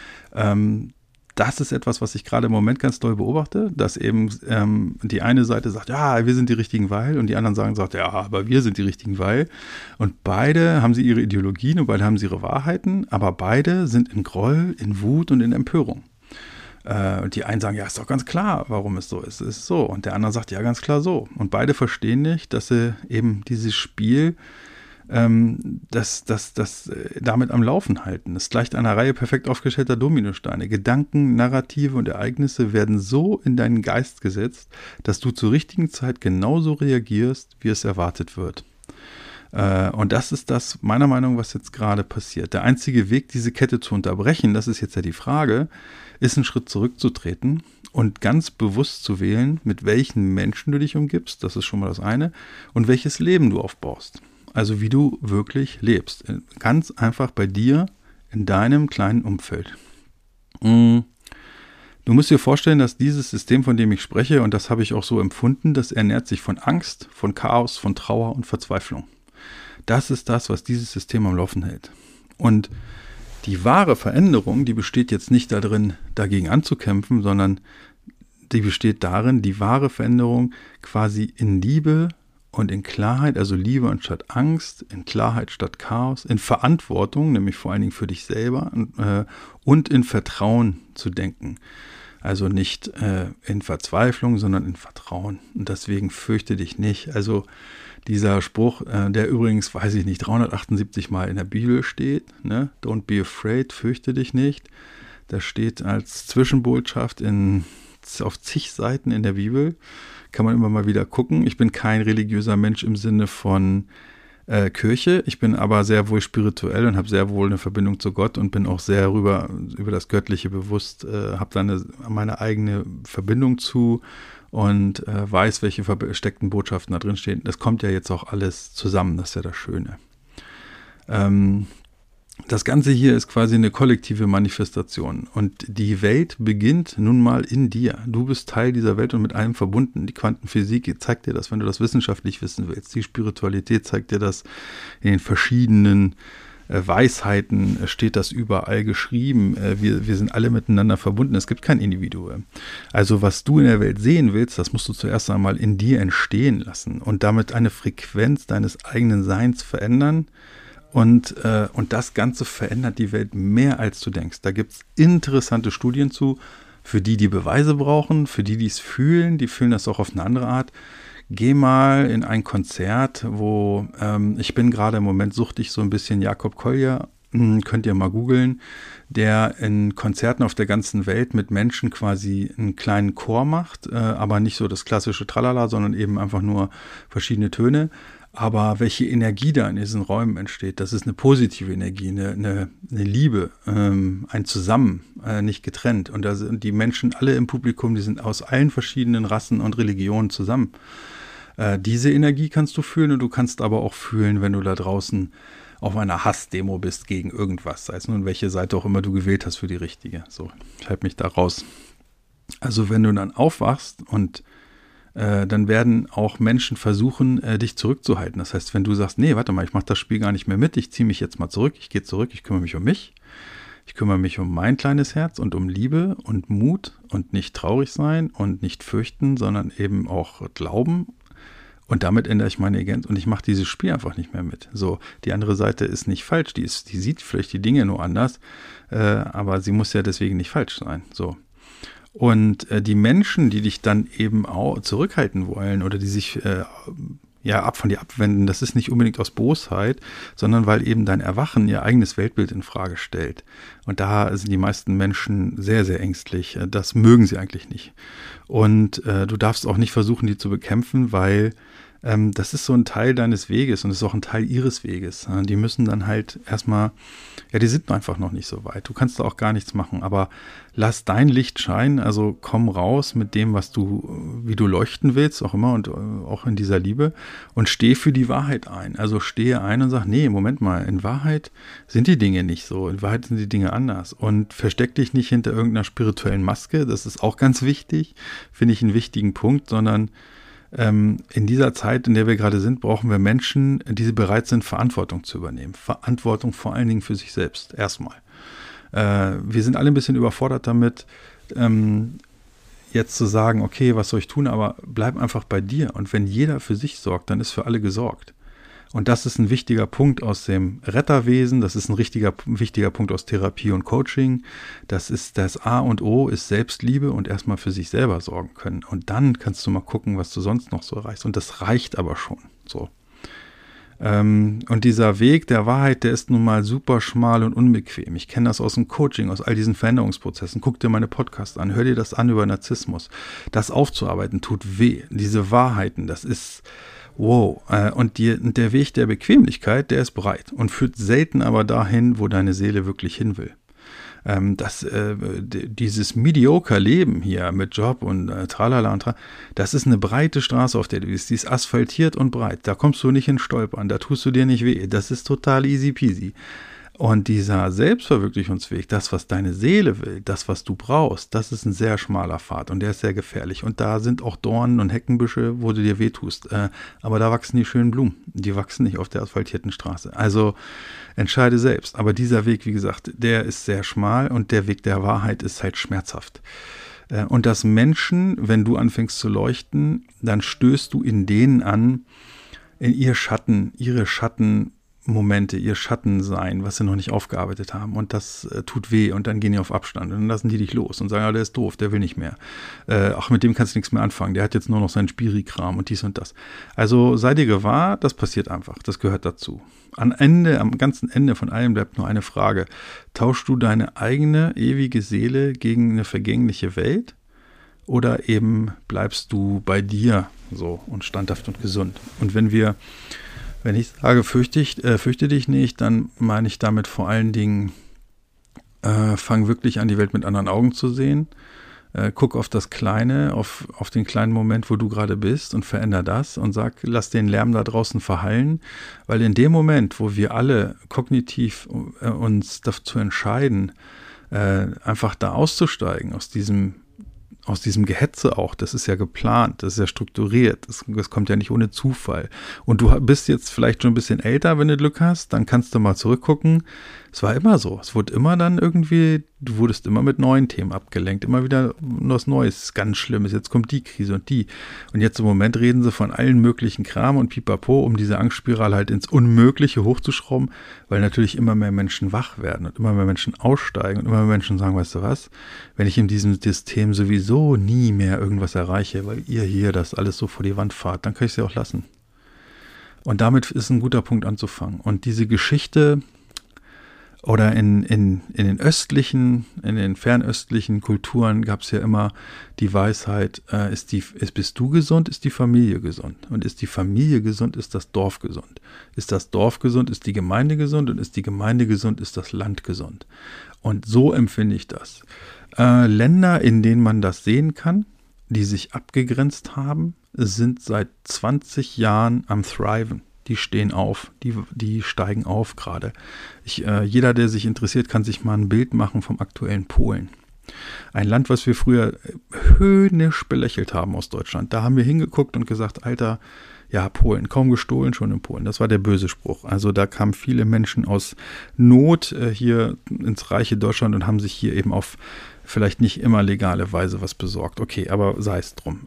Das ist etwas, was ich gerade im Moment ganz doll beobachte, dass eben die eine Seite sagt, ja, wir sind die richtigen, weil, und die anderen sagt, ja, aber wir sind die richtigen, weil. Und beide haben sie ihre Ideologien und beide haben sie ihre Wahrheiten, aber beide sind in Groll, in Wut und in Empörung. Und die einen sagen, ja, ist doch ganz klar, warum es so ist. Es ist so. Und der andere sagt, ja, ganz klar so. Und beide verstehen nicht, dass sie eben dieses Spiel das damit am Laufen halten. Es gleicht einer Reihe perfekt aufgestellter Dominosteine. Gedanken, Narrative und Ereignisse werden so in deinen Geist gesetzt, dass du zur richtigen Zeit genauso reagierst, wie es erwartet wird. Und das ist das, meiner Meinung nach, was jetzt gerade passiert. Der einzige Weg, diese Kette zu unterbrechen, das ist jetzt ja die Frage, ist einen Schritt zurückzutreten und ganz bewusst zu wählen, mit welchen Menschen du dich umgibst, das ist schon mal das eine, und welches Leben du aufbaust. Also wie du wirklich lebst. Ganz einfach bei dir, in deinem kleinen Umfeld. Du musst dir vorstellen, dass dieses System, von dem ich spreche, und das habe ich auch so empfunden, das ernährt sich von Angst, von Chaos, von Trauer und Verzweiflung. Das ist das, was dieses System am Laufen hält. Und die wahre Veränderung, die besteht jetzt nicht darin, dagegen anzukämpfen, sondern die besteht darin, die wahre Veränderung quasi in Liebe und in Klarheit, also Liebe anstatt Angst, in Klarheit statt Chaos, in Verantwortung, nämlich vor allen Dingen für dich selber und in Vertrauen zu denken. Also nicht in Verzweiflung, sondern in Vertrauen. Und deswegen fürchte dich nicht. Also dieser Spruch, der übrigens, weiß ich nicht, 378 Mal in der Bibel steht, ne? Don't be afraid, fürchte dich nicht. Das steht als Zwischenbotschaft auf zig Seiten in der Bibel. Kann man immer mal wieder gucken. Ich bin kein religiöser Mensch im Sinne von Kirche. Ich bin aber sehr wohl spirituell und habe sehr wohl eine Verbindung zu Gott und bin auch sehr über das Göttliche bewusst, habe da meine eigene Verbindung zu und weiß, welche versteckten Botschaften da drin stehen. Das kommt ja jetzt auch alles zusammen, das ist ja das Schöne. Das Ganze hier ist quasi eine kollektive Manifestation und die Welt beginnt nun mal in dir. Du bist Teil dieser Welt und mit allem verbunden. Die Quantenphysik zeigt dir das, wenn du das wissenschaftlich wissen willst. Die Spiritualität zeigt dir das in den verschiedenen Weisheiten, steht das überall geschrieben. Wir sind alle miteinander verbunden. Es gibt kein Individuum. Also was du in der Welt sehen willst, das musst du zuerst einmal in dir entstehen lassen und damit eine Frequenz deines eigenen Seins verändern. Und das Ganze verändert die Welt mehr, als du denkst. Da gibt es interessante Studien zu. Für die, die Beweise brauchen, für die, die es fühlen, die fühlen das auch auf eine andere Art. Geh mal in ein Konzert, wo ich bin gerade im Moment suchtig so ein bisschen Jakob Collier, könnt ihr mal googeln, der in Konzerten auf der ganzen Welt mit Menschen quasi einen kleinen Chor macht, aber nicht so das klassische Tralala, sondern eben einfach nur verschiedene Töne. Aber welche Energie da in diesen Räumen entsteht, das ist eine positive Energie, eine Liebe, ein Zusammen, nicht getrennt. Und da sind die Menschen alle im Publikum, die sind aus allen verschiedenen Rassen und Religionen zusammen. Diese Energie kannst du fühlen und du kannst aber auch fühlen, wenn du da draußen auf einer Hassdemo bist gegen irgendwas, sei es nun welche Seite auch immer du gewählt hast für die richtige. So, ich halte mich da raus. Also wenn du dann aufwachst und dann werden auch Menschen versuchen, dich zurückzuhalten. Das heißt, wenn du sagst, nee, warte mal, ich mache das Spiel gar nicht mehr mit, ich ziehe mich jetzt mal zurück, ich gehe zurück, ich kümmere mich um mich, ich kümmere mich um mein kleines Herz und um Liebe und Mut und nicht traurig sein und nicht fürchten, sondern eben auch glauben. Und damit ändere ich meine Agenz und ich mache dieses Spiel einfach nicht mehr mit. So, die andere Seite ist nicht falsch, die sieht vielleicht die Dinge nur anders, aber sie muss ja deswegen nicht falsch sein. So. Und die Menschen, die dich dann eben auch zurückhalten wollen oder die sich von dir abwenden, das ist nicht unbedingt aus Bosheit, sondern weil eben dein Erwachen ihr eigenes Weltbild in Frage stellt. Und da sind die meisten Menschen sehr, sehr ängstlich. Das mögen sie eigentlich nicht. Und du darfst auch nicht versuchen, die zu bekämpfen, weil das ist so ein Teil deines Weges und es ist auch ein Teil ihres Weges. Die müssen dann halt erstmal, die sind einfach noch nicht so weit. Du kannst da auch gar nichts machen, aber lass dein Licht scheinen, also komm raus mit dem, wie du leuchten willst, auch immer und auch in dieser Liebe und steh für die Wahrheit ein. Also stehe ein und sag, nee, Moment mal, in Wahrheit sind die Dinge nicht so, in Wahrheit sind die Dinge anders und versteck dich nicht hinter irgendeiner spirituellen Maske, das ist auch ganz wichtig, finde ich einen wichtigen Punkt, sondern in dieser Zeit, in der wir gerade sind, brauchen wir Menschen, die bereit sind, Verantwortung zu übernehmen. Verantwortung vor allen Dingen für sich selbst, erstmal. Wir sind alle ein bisschen überfordert damit, jetzt zu sagen, okay, was soll ich tun, aber bleib einfach bei dir. Und wenn jeder für sich sorgt, dann ist für alle gesorgt. Und das ist ein wichtiger Punkt aus dem Retterwesen, das ist ein wichtiger Punkt aus Therapie und Coaching. Das ist das A und O, ist Selbstliebe und erstmal für sich selber sorgen können. Und dann kannst du mal gucken, was du sonst noch so erreichst. Und das reicht aber schon. So. Und dieser Weg der Wahrheit, der ist nun mal super schmal und unbequem. Ich kenne das aus dem Coaching, aus all diesen Veränderungsprozessen. Guck dir meine Podcasts an, hör dir das an über Narzissmus. Das aufzuarbeiten tut weh. Diese Wahrheiten, das ist wow. Und der Weg der Bequemlichkeit, der ist breit und führt selten aber dahin, wo deine Seele wirklich hin will. Dieses mediocre Leben hier mit Job und tralala und das ist eine breite Straße, auf der du bist. Die ist asphaltiert und breit. Da kommst du nicht in Stolpern, da tust du dir nicht weh. Das ist total easy peasy. Und dieser Selbstverwirklichungsweg, das, was deine Seele will, das, was du brauchst, das ist ein sehr schmaler Pfad und der ist sehr gefährlich. Und da sind auch Dornen und Heckenbüsche, wo du dir wehtust. Aber da wachsen die schönen Blumen. Die wachsen nicht auf der asphaltierten Straße. Also entscheide selbst. Aber dieser Weg, wie gesagt, der ist sehr schmal und der Weg der Wahrheit ist halt schmerzhaft. Und dass Menschen, wenn du anfängst zu leuchten, dann stößt du in denen an, in ihre Schattenmomente, ihr Schattensein, was sie noch nicht aufgearbeitet haben. Und das tut weh und dann gehen die auf Abstand und dann lassen die dich los und sagen, der ist doof, der will nicht mehr. Ach, mit dem kannst du nichts mehr anfangen, der hat jetzt nur noch seinen Spiri-Kram und dies und das. Also sei dir gewahr, das passiert einfach, das gehört dazu. Am ganzen Ende von allem bleibt nur eine Frage. Tauschst du deine eigene ewige Seele gegen eine vergängliche Welt? Oder eben bleibst du bei dir so und standhaft und gesund? Und wenn ich sage, fürchte dich nicht, dann meine ich damit vor allen Dingen, fang wirklich an, die Welt mit anderen Augen zu sehen. Guck auf das Kleine, auf den kleinen Moment, wo du gerade bist und veränder das und sag, lass den Lärm da draußen verhallen, weil in dem Moment, wo wir alle kognitiv uns dazu entscheiden, einfach da auszusteigen aus diesem Gehetze auch, das ist ja geplant, das ist ja strukturiert, das kommt ja nicht ohne Zufall. Und du bist jetzt vielleicht schon ein bisschen älter, wenn du Glück hast, dann kannst du mal zurückgucken, Es war immer so. Es wurde immer dann irgendwie, du wurdest immer mit neuen Themen abgelenkt, immer wieder was Neues, ganz Schlimmes. Jetzt kommt die Krise und die. Und jetzt im Moment reden sie von allen möglichen Kram und Pipapo, um diese Angstspirale halt ins Unmögliche hochzuschrauben, weil natürlich immer mehr Menschen wach werden und immer mehr Menschen aussteigen und immer mehr Menschen sagen, weißt du was, wenn ich in diesem System sowieso nie mehr irgendwas erreiche, weil ihr hier das alles so vor die Wand fahrt, dann kann ich es ja auch lassen. Und damit ist ein guter Punkt anzufangen. Und diese Geschichte oder in den östlichen, in den fernöstlichen Kulturen gab es ja immer die Weisheit, bist du gesund, ist die Familie gesund. Und ist die Familie gesund, ist das Dorf gesund. Ist das Dorf gesund, ist die Gemeinde gesund. Und ist die Gemeinde gesund, ist das Land gesund. Und so empfinde ich das. Länder, in denen man das sehen kann, die sich abgegrenzt haben, sind seit 20 Jahren am Thriven. Die stehen auf, die steigen auf gerade. Jeder, der sich interessiert, kann sich mal ein Bild machen vom aktuellen Polen. Ein Land, was wir früher höhnisch belächelt haben aus Deutschland. Da haben wir hingeguckt und gesagt, Alter, ja, Polen, kaum gestohlen, schon in Polen. Das war der böse Spruch. Also da kamen viele Menschen aus Not hier ins reiche Deutschland und haben sich hier eben auf vielleicht nicht immer legale Weise was besorgt. Okay, aber sei es drum.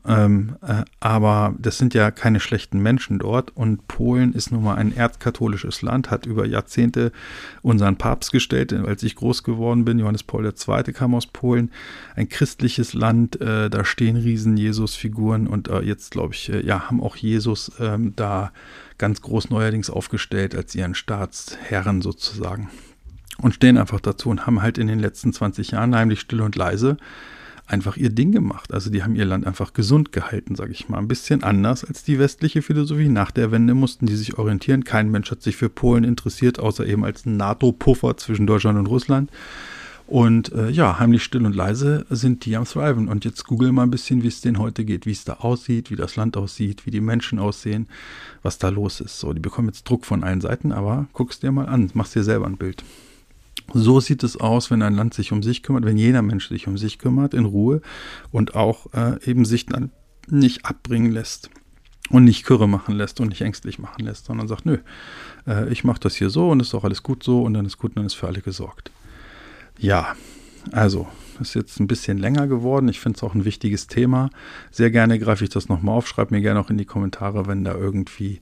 Aber das sind ja keine schlechten Menschen dort und Polen ist nun mal ein erzkatholisches Land, hat über Jahrzehnte unseren Papst gestellt, als ich groß geworden bin. Johannes Paul II. Kam aus Polen. Ein christliches Land, da stehen riesen Jesus-Figuren und jetzt, glaube ich, haben auch Jesus da ganz groß neuerdings aufgestellt als ihren Staatsherren sozusagen. Und stehen einfach dazu und haben halt in den letzten 20 Jahren heimlich still und leise einfach ihr Ding gemacht. Also die haben ihr Land einfach gesund gehalten, sage ich mal. Ein bisschen anders als die westliche Philosophie. Nach der Wende mussten die sich orientieren. Kein Mensch hat sich für Polen interessiert, außer eben als NATO-Puffer zwischen Deutschland und Russland. Und heimlich still und leise sind die am Thriven. Und jetzt google mal ein bisschen, wie es denen heute geht, wie es da aussieht, wie das Land aussieht, wie die Menschen aussehen, was da los ist. So, die bekommen jetzt Druck von allen Seiten, aber guck's dir mal an, machst dir selber ein Bild. So sieht es aus, wenn ein Land sich um sich kümmert, wenn jeder Mensch sich um sich kümmert, in Ruhe und auch eben sich dann nicht abbringen lässt und nicht kürre machen lässt und nicht ängstlich machen lässt, sondern sagt, nö, ich mache das hier so und ist auch alles gut so und dann ist gut und dann ist für alle gesorgt. Ja, also, ist jetzt ein bisschen länger geworden. Ich finde es auch ein wichtiges Thema. Sehr gerne greife ich das nochmal auf. Schreib mir gerne auch in die Kommentare, wenn da irgendwie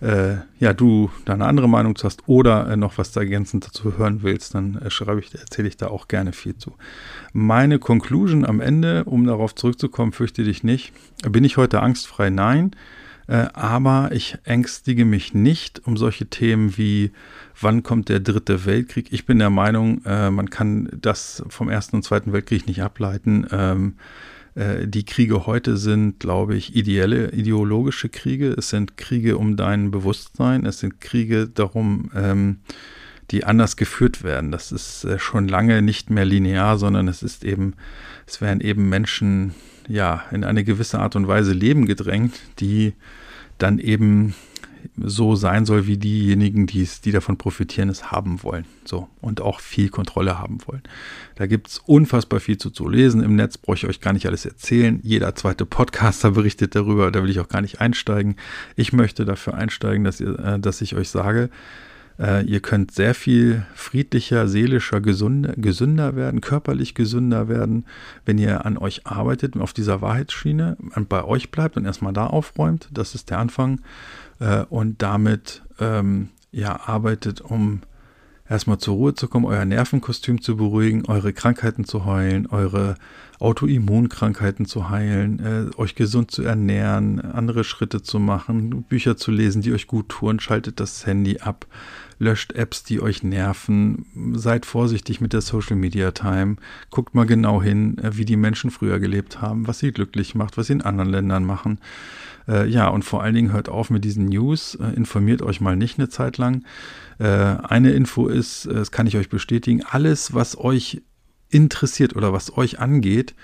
du da eine andere Meinung zu hast oder noch was da ergänzend dazu hören willst, dann erzähle ich da auch gerne viel zu. Meine Conclusion am Ende, um darauf zurückzukommen, fürchte dich nicht. Bin ich heute angstfrei? Nein. Aber ich ängstige mich nicht um solche Themen wie, wann kommt der 3. Weltkrieg? Ich bin der Meinung, man kann das vom 1. und 2. Weltkrieg nicht ableiten. Die Kriege heute sind, glaube ich, ideologische Kriege. Es sind Kriege um dein Bewusstsein. Es sind Kriege darum, die anders geführt werden. Das ist schon lange nicht mehr linear, sondern es werden eben Menschen, in eine gewisse Art und Weise Leben gedrängt, die dann eben so sein soll, wie diejenigen, die davon profitieren, es haben wollen. So, und auch viel Kontrolle haben wollen. Da gibt es unfassbar viel zu lesen im Netz, brauche ich euch gar nicht alles erzählen. Jeder zweite Podcaster berichtet darüber, da will ich auch gar nicht einsteigen. Ich möchte dafür einsteigen, dass ich euch sage, ihr könnt sehr viel friedlicher, seelischer, gesünder werden, körperlich gesünder werden, wenn ihr an euch arbeitet, auf dieser Wahrheitsschiene, und bei euch bleibt und erstmal da aufräumt. Das ist der Anfang. Und damit arbeitet, um erstmal zur Ruhe zu kommen, euer Nervenkostüm zu beruhigen, eure Krankheiten zu heilen, eure Autoimmunkrankheiten zu heilen, euch gesund zu ernähren, andere Schritte zu machen, Bücher zu lesen, die euch gut tun, schaltet das Handy ab, löscht Apps, die euch nerven, seid vorsichtig mit der Social Media Time, guckt mal genau hin, wie die Menschen früher gelebt haben, was sie glücklich macht, was sie in anderen Ländern machen. Und vor allen Dingen hört auf mit diesen News, informiert euch mal nicht eine Zeit lang. Eine Info ist, das kann ich euch bestätigen, alles, was euch interessiert oder was euch angeht,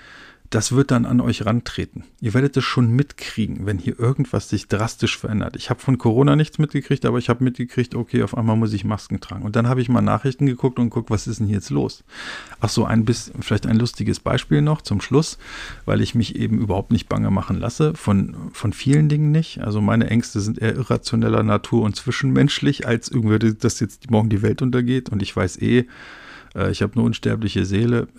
das wird dann an euch rantreten. Ihr werdet es schon mitkriegen, wenn hier irgendwas sich drastisch verändert. Ich habe von Corona nichts mitgekriegt, aber ich habe mitgekriegt, okay, auf einmal muss ich Masken tragen. Und dann habe ich mal Nachrichten geguckt und geguckt, was ist denn hier jetzt los? Ach so, vielleicht ein lustiges Beispiel noch zum Schluss, weil ich mich eben überhaupt nicht bange machen lasse, von vielen Dingen nicht. Also meine Ängste sind eher irrationeller Natur und zwischenmenschlich, als irgendwie, dass jetzt morgen die Welt untergeht. Und ich weiß ich habe eine unsterbliche Seele,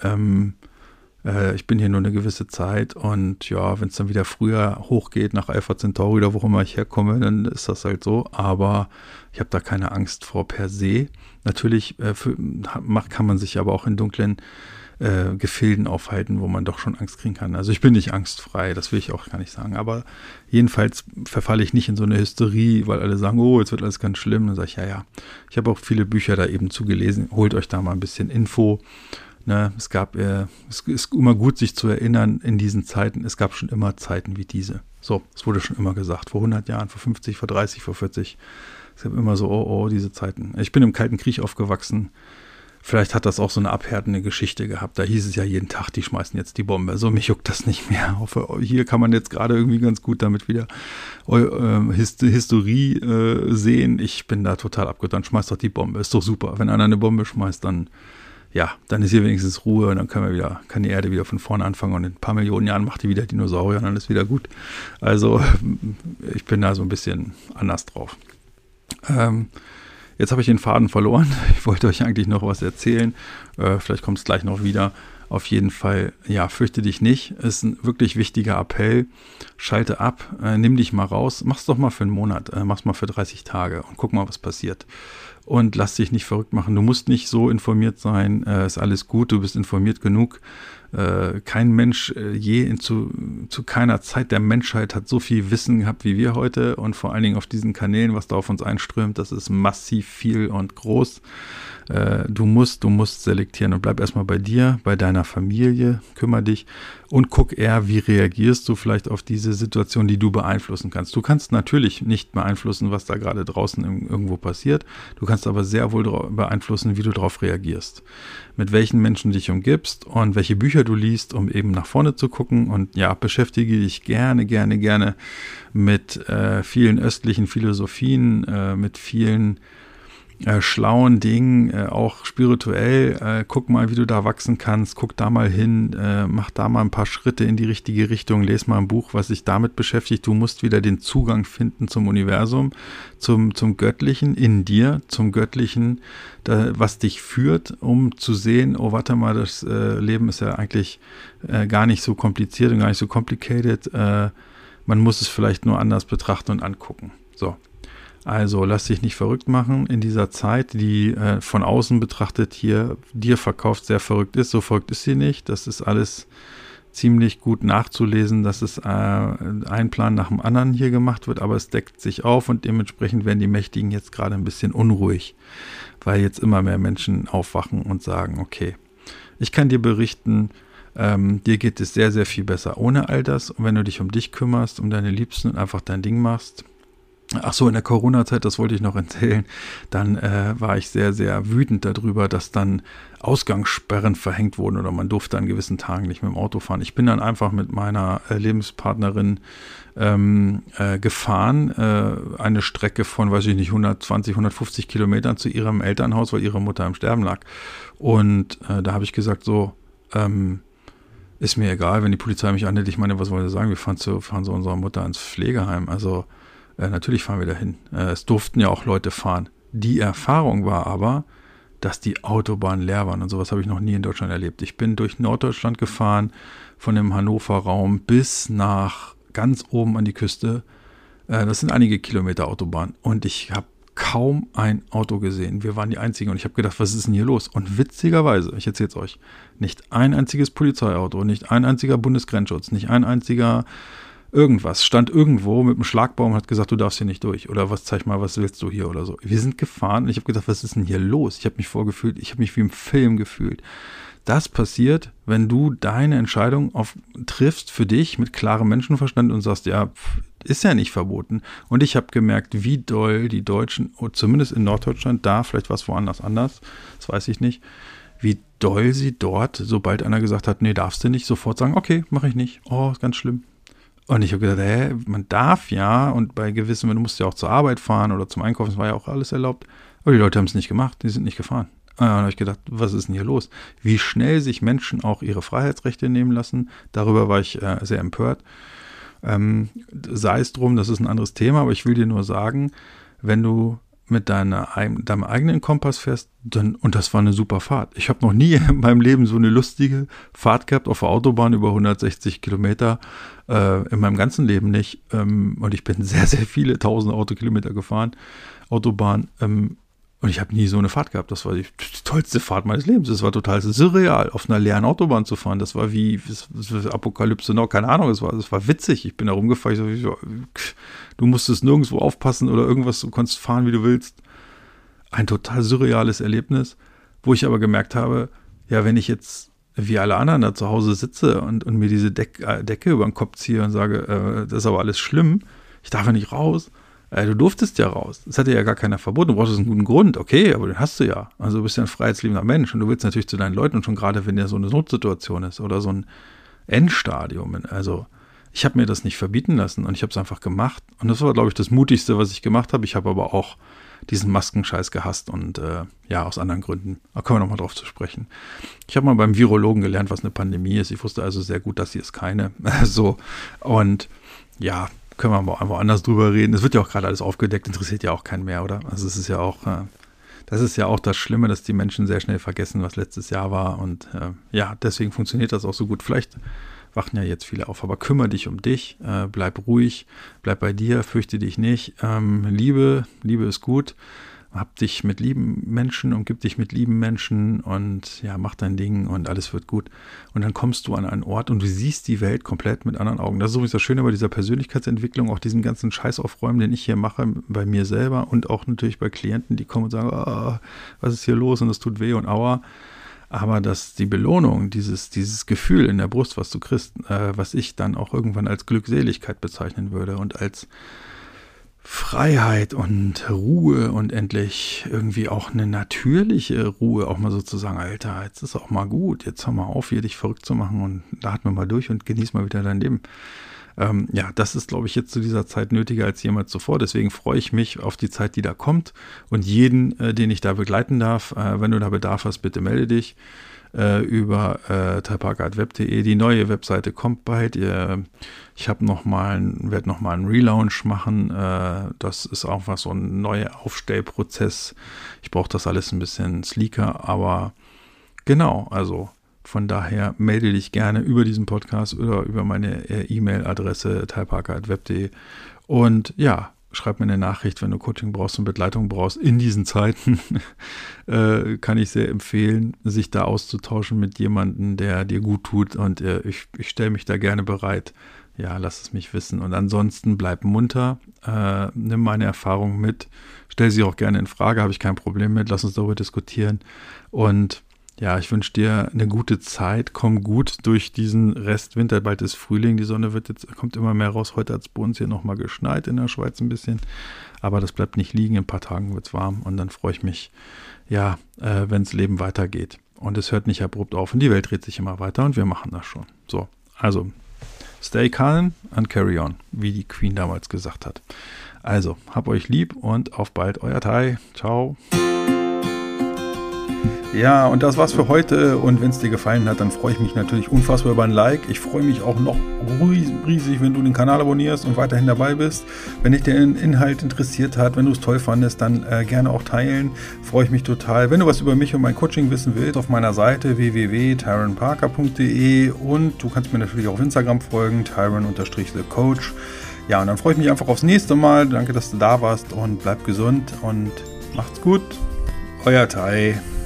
ich bin hier nur eine gewisse Zeit und ja, wenn es dann wieder früher hochgeht nach Alpha Centauri oder wo immer ich herkomme, dann ist das halt so, aber ich habe da keine Angst vor per se. Natürlich kann man sich aber auch in dunklen Gefilden aufhalten, wo man doch schon Angst kriegen kann. Also ich bin nicht angstfrei, das will ich auch gar nicht sagen, aber jedenfalls verfalle ich nicht in so eine Hysterie, weil alle sagen, oh, jetzt wird alles ganz schlimm. Dann sage ich, ja, ich habe auch viele Bücher da eben zugelesen, holt euch da mal ein bisschen Info. Ne, es ist immer gut, sich zu erinnern in diesen Zeiten, es gab schon immer Zeiten wie diese. So, es wurde schon immer gesagt, vor 100 Jahren, vor 50, vor 30, vor 40. Es gab immer so, oh, diese Zeiten. Ich bin im Kalten Krieg aufgewachsen. Vielleicht hat das auch so eine abhärtende Geschichte gehabt. Da hieß es ja jeden Tag, die schmeißen jetzt die Bombe. So, mich juckt das nicht mehr. Hier kann man jetzt gerade irgendwie ganz gut damit wieder Historie sehen. Ich bin da total abgetan. Schmeißt doch die Bombe. Ist doch super. Wenn einer eine Bombe schmeißt, dann ist hier wenigstens Ruhe und dann kann die Erde wieder von vorne anfangen und in ein paar Millionen Jahren macht die wieder Dinosaurier und dann ist wieder gut. Also ich bin da so ein bisschen anders drauf. Jetzt habe ich den Faden verloren. Ich wollte euch eigentlich noch was erzählen. Vielleicht kommt es gleich noch wieder. Auf jeden Fall, ja, fürchte dich nicht. Ist ein wirklich wichtiger Appell. Schalte ab, nimm dich mal raus. Mach's doch mal für einen Monat, mach's mal für 30 Tage und guck mal, was passiert. Und lass dich nicht verrückt machen. Du musst nicht so informiert sein, ist alles gut, du bist informiert genug. Kein Mensch zu keiner Zeit der Menschheit hat so viel Wissen gehabt wie wir heute und vor allen Dingen auf diesen Kanälen, was da auf uns einströmt, das ist massiv viel und groß. Du musst selektieren und bleib erstmal bei dir, bei deiner Familie, kümmere dich und guck eher, wie reagierst du vielleicht auf diese Situation, die du beeinflussen kannst. Du kannst natürlich nicht beeinflussen, was da gerade draußen irgendwo passiert, du kannst aber sehr wohl beeinflussen, wie du darauf reagierst, mit welchen Menschen du dich umgibst und welche Bücher du liest, um eben nach vorne zu gucken und ja, beschäftige dich gerne mit vielen östlichen Philosophien, mit vielen schlauen Dingen, auch spirituell, guck mal, wie du da wachsen kannst, guck da mal hin, mach da mal ein paar Schritte in die richtige Richtung, lese mal ein Buch, was sich damit beschäftigt. Du musst wieder den Zugang finden zum Universum, zum Göttlichen in dir, zum Göttlichen, was dich führt, um zu sehen, oh, warte mal, das Leben ist ja eigentlich gar nicht so kompliziert und gar nicht so complicated. Man muss es vielleicht nur anders betrachten und angucken. So. Also lass dich nicht verrückt machen in dieser Zeit, die von außen betrachtet hier dir verkauft sehr verrückt ist. So verrückt ist sie nicht. Das ist alles ziemlich gut nachzulesen, dass es ein Plan nach dem anderen hier gemacht wird, aber es deckt sich auf und dementsprechend werden die Mächtigen jetzt gerade ein bisschen unruhig, weil jetzt immer mehr Menschen aufwachen und sagen, okay, ich kann dir berichten, dir geht es sehr, sehr viel besser ohne all das und wenn du dich um dich kümmerst, um deine Liebsten und einfach dein Ding machst. Ach so, in der Corona-Zeit, das wollte ich noch erzählen, dann war ich sehr, sehr wütend darüber, dass dann Ausgangssperren verhängt wurden oder man durfte an gewissen Tagen nicht mit dem Auto fahren. Ich bin dann einfach mit meiner Lebenspartnerin gefahren, eine Strecke von, weiß ich nicht, 120, 150 Kilometern zu ihrem Elternhaus, weil ihre Mutter im Sterben lag. Und da habe ich gesagt, so, ist mir egal, wenn die Polizei mich anhält. Ich meine, was wollen sie sagen? Wir fahren zu unserer Mutter ins Pflegeheim. Also natürlich fahren wir dahin. Es durften ja auch Leute fahren. Die Erfahrung war aber, dass die Autobahnen leer waren und sowas habe ich noch nie in Deutschland erlebt. Ich bin durch Norddeutschland gefahren, von dem Hannover-Raum bis nach ganz oben an die Küste. Das sind einige Kilometer Autobahn und ich habe kaum ein Auto gesehen. Wir waren die Einzigen und ich habe gedacht, was ist denn hier los? Und witzigerweise, ich erzähle es euch, nicht ein einziges Polizeiauto, nicht ein einziger Bundesgrenzschutz, nicht ein einziger irgendwas, stand irgendwo mit einem Schlagbaum und hat gesagt, du darfst hier nicht durch. Oder zeig mal, was willst du hier oder so. Wir sind gefahren und ich habe gedacht, was ist denn hier los? Ich habe mich wie im Film gefühlt. Das passiert, wenn du deine Entscheidung triffst für dich mit klarem Menschenverstand und sagst, ja, ist ja nicht verboten. Und ich habe gemerkt, wie doll die Deutschen, zumindest in Norddeutschland, da vielleicht was woanders anders, das weiß ich nicht, wie doll sie dort, sobald einer gesagt hat, nee, darfst du nicht, sofort sagen, okay, mache ich nicht. Oh, ist ganz schlimm. Und ich habe gedacht, man darf ja, und bei gewissen, du musst ja auch zur Arbeit fahren oder zum Einkaufen, das war ja auch alles erlaubt. Aber die Leute haben es nicht gemacht, die sind nicht gefahren. Und dann habe ich gedacht, was ist denn hier los? Wie schnell sich Menschen auch ihre Freiheitsrechte nehmen lassen, darüber war ich sehr empört. Sei es drum, das ist ein anderes Thema, aber ich will dir nur sagen, wenn du mit deinem eigenen Kompass fährst, und das war eine super Fahrt. Ich habe noch nie in meinem Leben so eine lustige Fahrt gehabt auf der Autobahn über 160 Kilometer, in meinem ganzen Leben nicht. Und ich bin sehr, sehr viele tausend Autokilometer gefahren, Autobahn. Und ich habe nie so eine Fahrt gehabt. Das war die tollste Fahrt meines Lebens. Es war total surreal, auf einer leeren Autobahn zu fahren. Das war wie Apokalypse noch, keine Ahnung. Es war witzig. Ich bin da rumgefahren. Du musstest nirgendwo aufpassen oder irgendwas. Du konntest fahren, wie du willst. Ein total surreales Erlebnis, wo ich aber gemerkt habe, ja, wenn ich jetzt wie alle anderen da zu Hause sitze und mir diese Decke über den Kopf ziehe und sage, das ist aber alles schlimm, ich darf ja nicht raus. Du durftest ja raus. Das hat dir ja gar keiner verboten. Du brauchst einen guten Grund. Okay, aber den hast du ja. Also du bist ja ein freiheitsliebender Mensch und du willst natürlich zu deinen Leuten und schon gerade, wenn ja so eine Notsituation ist oder so ein Endstadium. Also ich habe mir das nicht verbieten lassen und ich habe es einfach gemacht. Und das war, glaube ich, das Mutigste, was ich gemacht habe. Ich habe aber auch diesen Maskenscheiß gehasst und aus anderen Gründen. Da kommen wir nochmal drauf zu sprechen. Ich habe mal beim Virologen gelernt, was eine Pandemie ist. Ich wusste also sehr gut, dass sie es keine. Und ja, können wir mal einfach anders drüber reden. Es wird ja auch gerade alles aufgedeckt, interessiert ja auch keinen mehr, oder? Also es ist ja auch, das ist ja auch das Schlimme, dass die Menschen sehr schnell vergessen, was letztes Jahr war und deswegen funktioniert das auch so gut. Vielleicht wachen ja jetzt viele auf, aber kümmere dich um dich, bleib ruhig, bleib bei dir, fürchte dich nicht. Liebe ist gut. Hab dich mit lieben Menschen, umgib dich mit lieben Menschen und ja, mach dein Ding und alles wird gut. Und dann kommst du an einen Ort und du siehst die Welt komplett mit anderen Augen. Das ist sowieso das Schöne bei dieser Persönlichkeitsentwicklung, auch diesen ganzen Scheiß aufräumen, den ich hier mache bei mir selber und auch natürlich bei Klienten, die kommen und sagen, was ist hier los und es tut weh und aua. Aber dass die Belohnung, dieses Gefühl in der Brust, was du kriegst, was ich dann auch irgendwann als Glückseligkeit bezeichnen würde und als Freiheit und Ruhe und endlich irgendwie auch eine natürliche Ruhe, auch mal sozusagen, Alter, jetzt ist auch mal gut, jetzt hör mal auf, hier dich verrückt zu machen und atme mal durch und genieß mal wieder dein Leben. Das ist, glaube ich, jetzt zu dieser Zeit nötiger als jemals zuvor. Deswegen freue ich mich auf die Zeit, die da kommt und jeden, den ich da begleiten darf. Wenn du da Bedarf hast, bitte melde dich über typarker@web.de. Die neue Webseite kommt bald. Ich werde noch mal einen Relaunch machen. Das ist auch was so ein neuer Aufstellprozess. Ich brauche das alles ein bisschen sleeker, aber genau, also von daher melde dich gerne über diesen Podcast oder über meine E-Mail-Adresse typarker@web.de und ja, schreib mir eine Nachricht, wenn du Coaching brauchst und Begleitung brauchst. In diesen Zeiten kann ich sehr empfehlen, sich da auszutauschen mit jemandem, der dir gut tut und ich stelle mich da gerne bereit. Ja, lass es mich wissen. Und ansonsten bleib munter, nimm meine Erfahrung mit, stell sie auch gerne in Frage, habe ich kein Problem mit, lass uns darüber diskutieren und ja, ich wünsche dir eine gute Zeit, komm gut durch diesen Rest Winter, bald ist Frühling, die Sonne kommt immer mehr raus, heute hat es bei uns hier nochmal geschneit in der Schweiz ein bisschen, aber das bleibt nicht liegen, in ein paar Tagen wird es warm und dann freue ich mich, wenn das Leben weitergeht und es hört nicht abrupt auf und die Welt dreht sich immer weiter und wir machen das schon. So, also stay calm and carry on, wie die Queen damals gesagt hat. Also, hab euch lieb und auf bald, euer Tai, ciao. Ja, und das war's für heute und wenn es dir gefallen hat, dann freue ich mich natürlich unfassbar über ein Like. Ich freue mich auch noch riesig, wenn du den Kanal abonnierst und weiterhin dabei bist. Wenn dich der Inhalt interessiert hat, wenn du es toll fandest, dann gerne auch teilen. Freue ich mich total. Wenn du was über mich und mein Coaching wissen willst, auf meiner Seite www.tyronparker.de und du kannst mir natürlich auch auf Instagram folgen, tyron_the_coach. Ja, und dann freue ich mich einfach aufs nächste Mal. Danke, dass du da warst und bleib gesund und macht's gut. Euer Tai.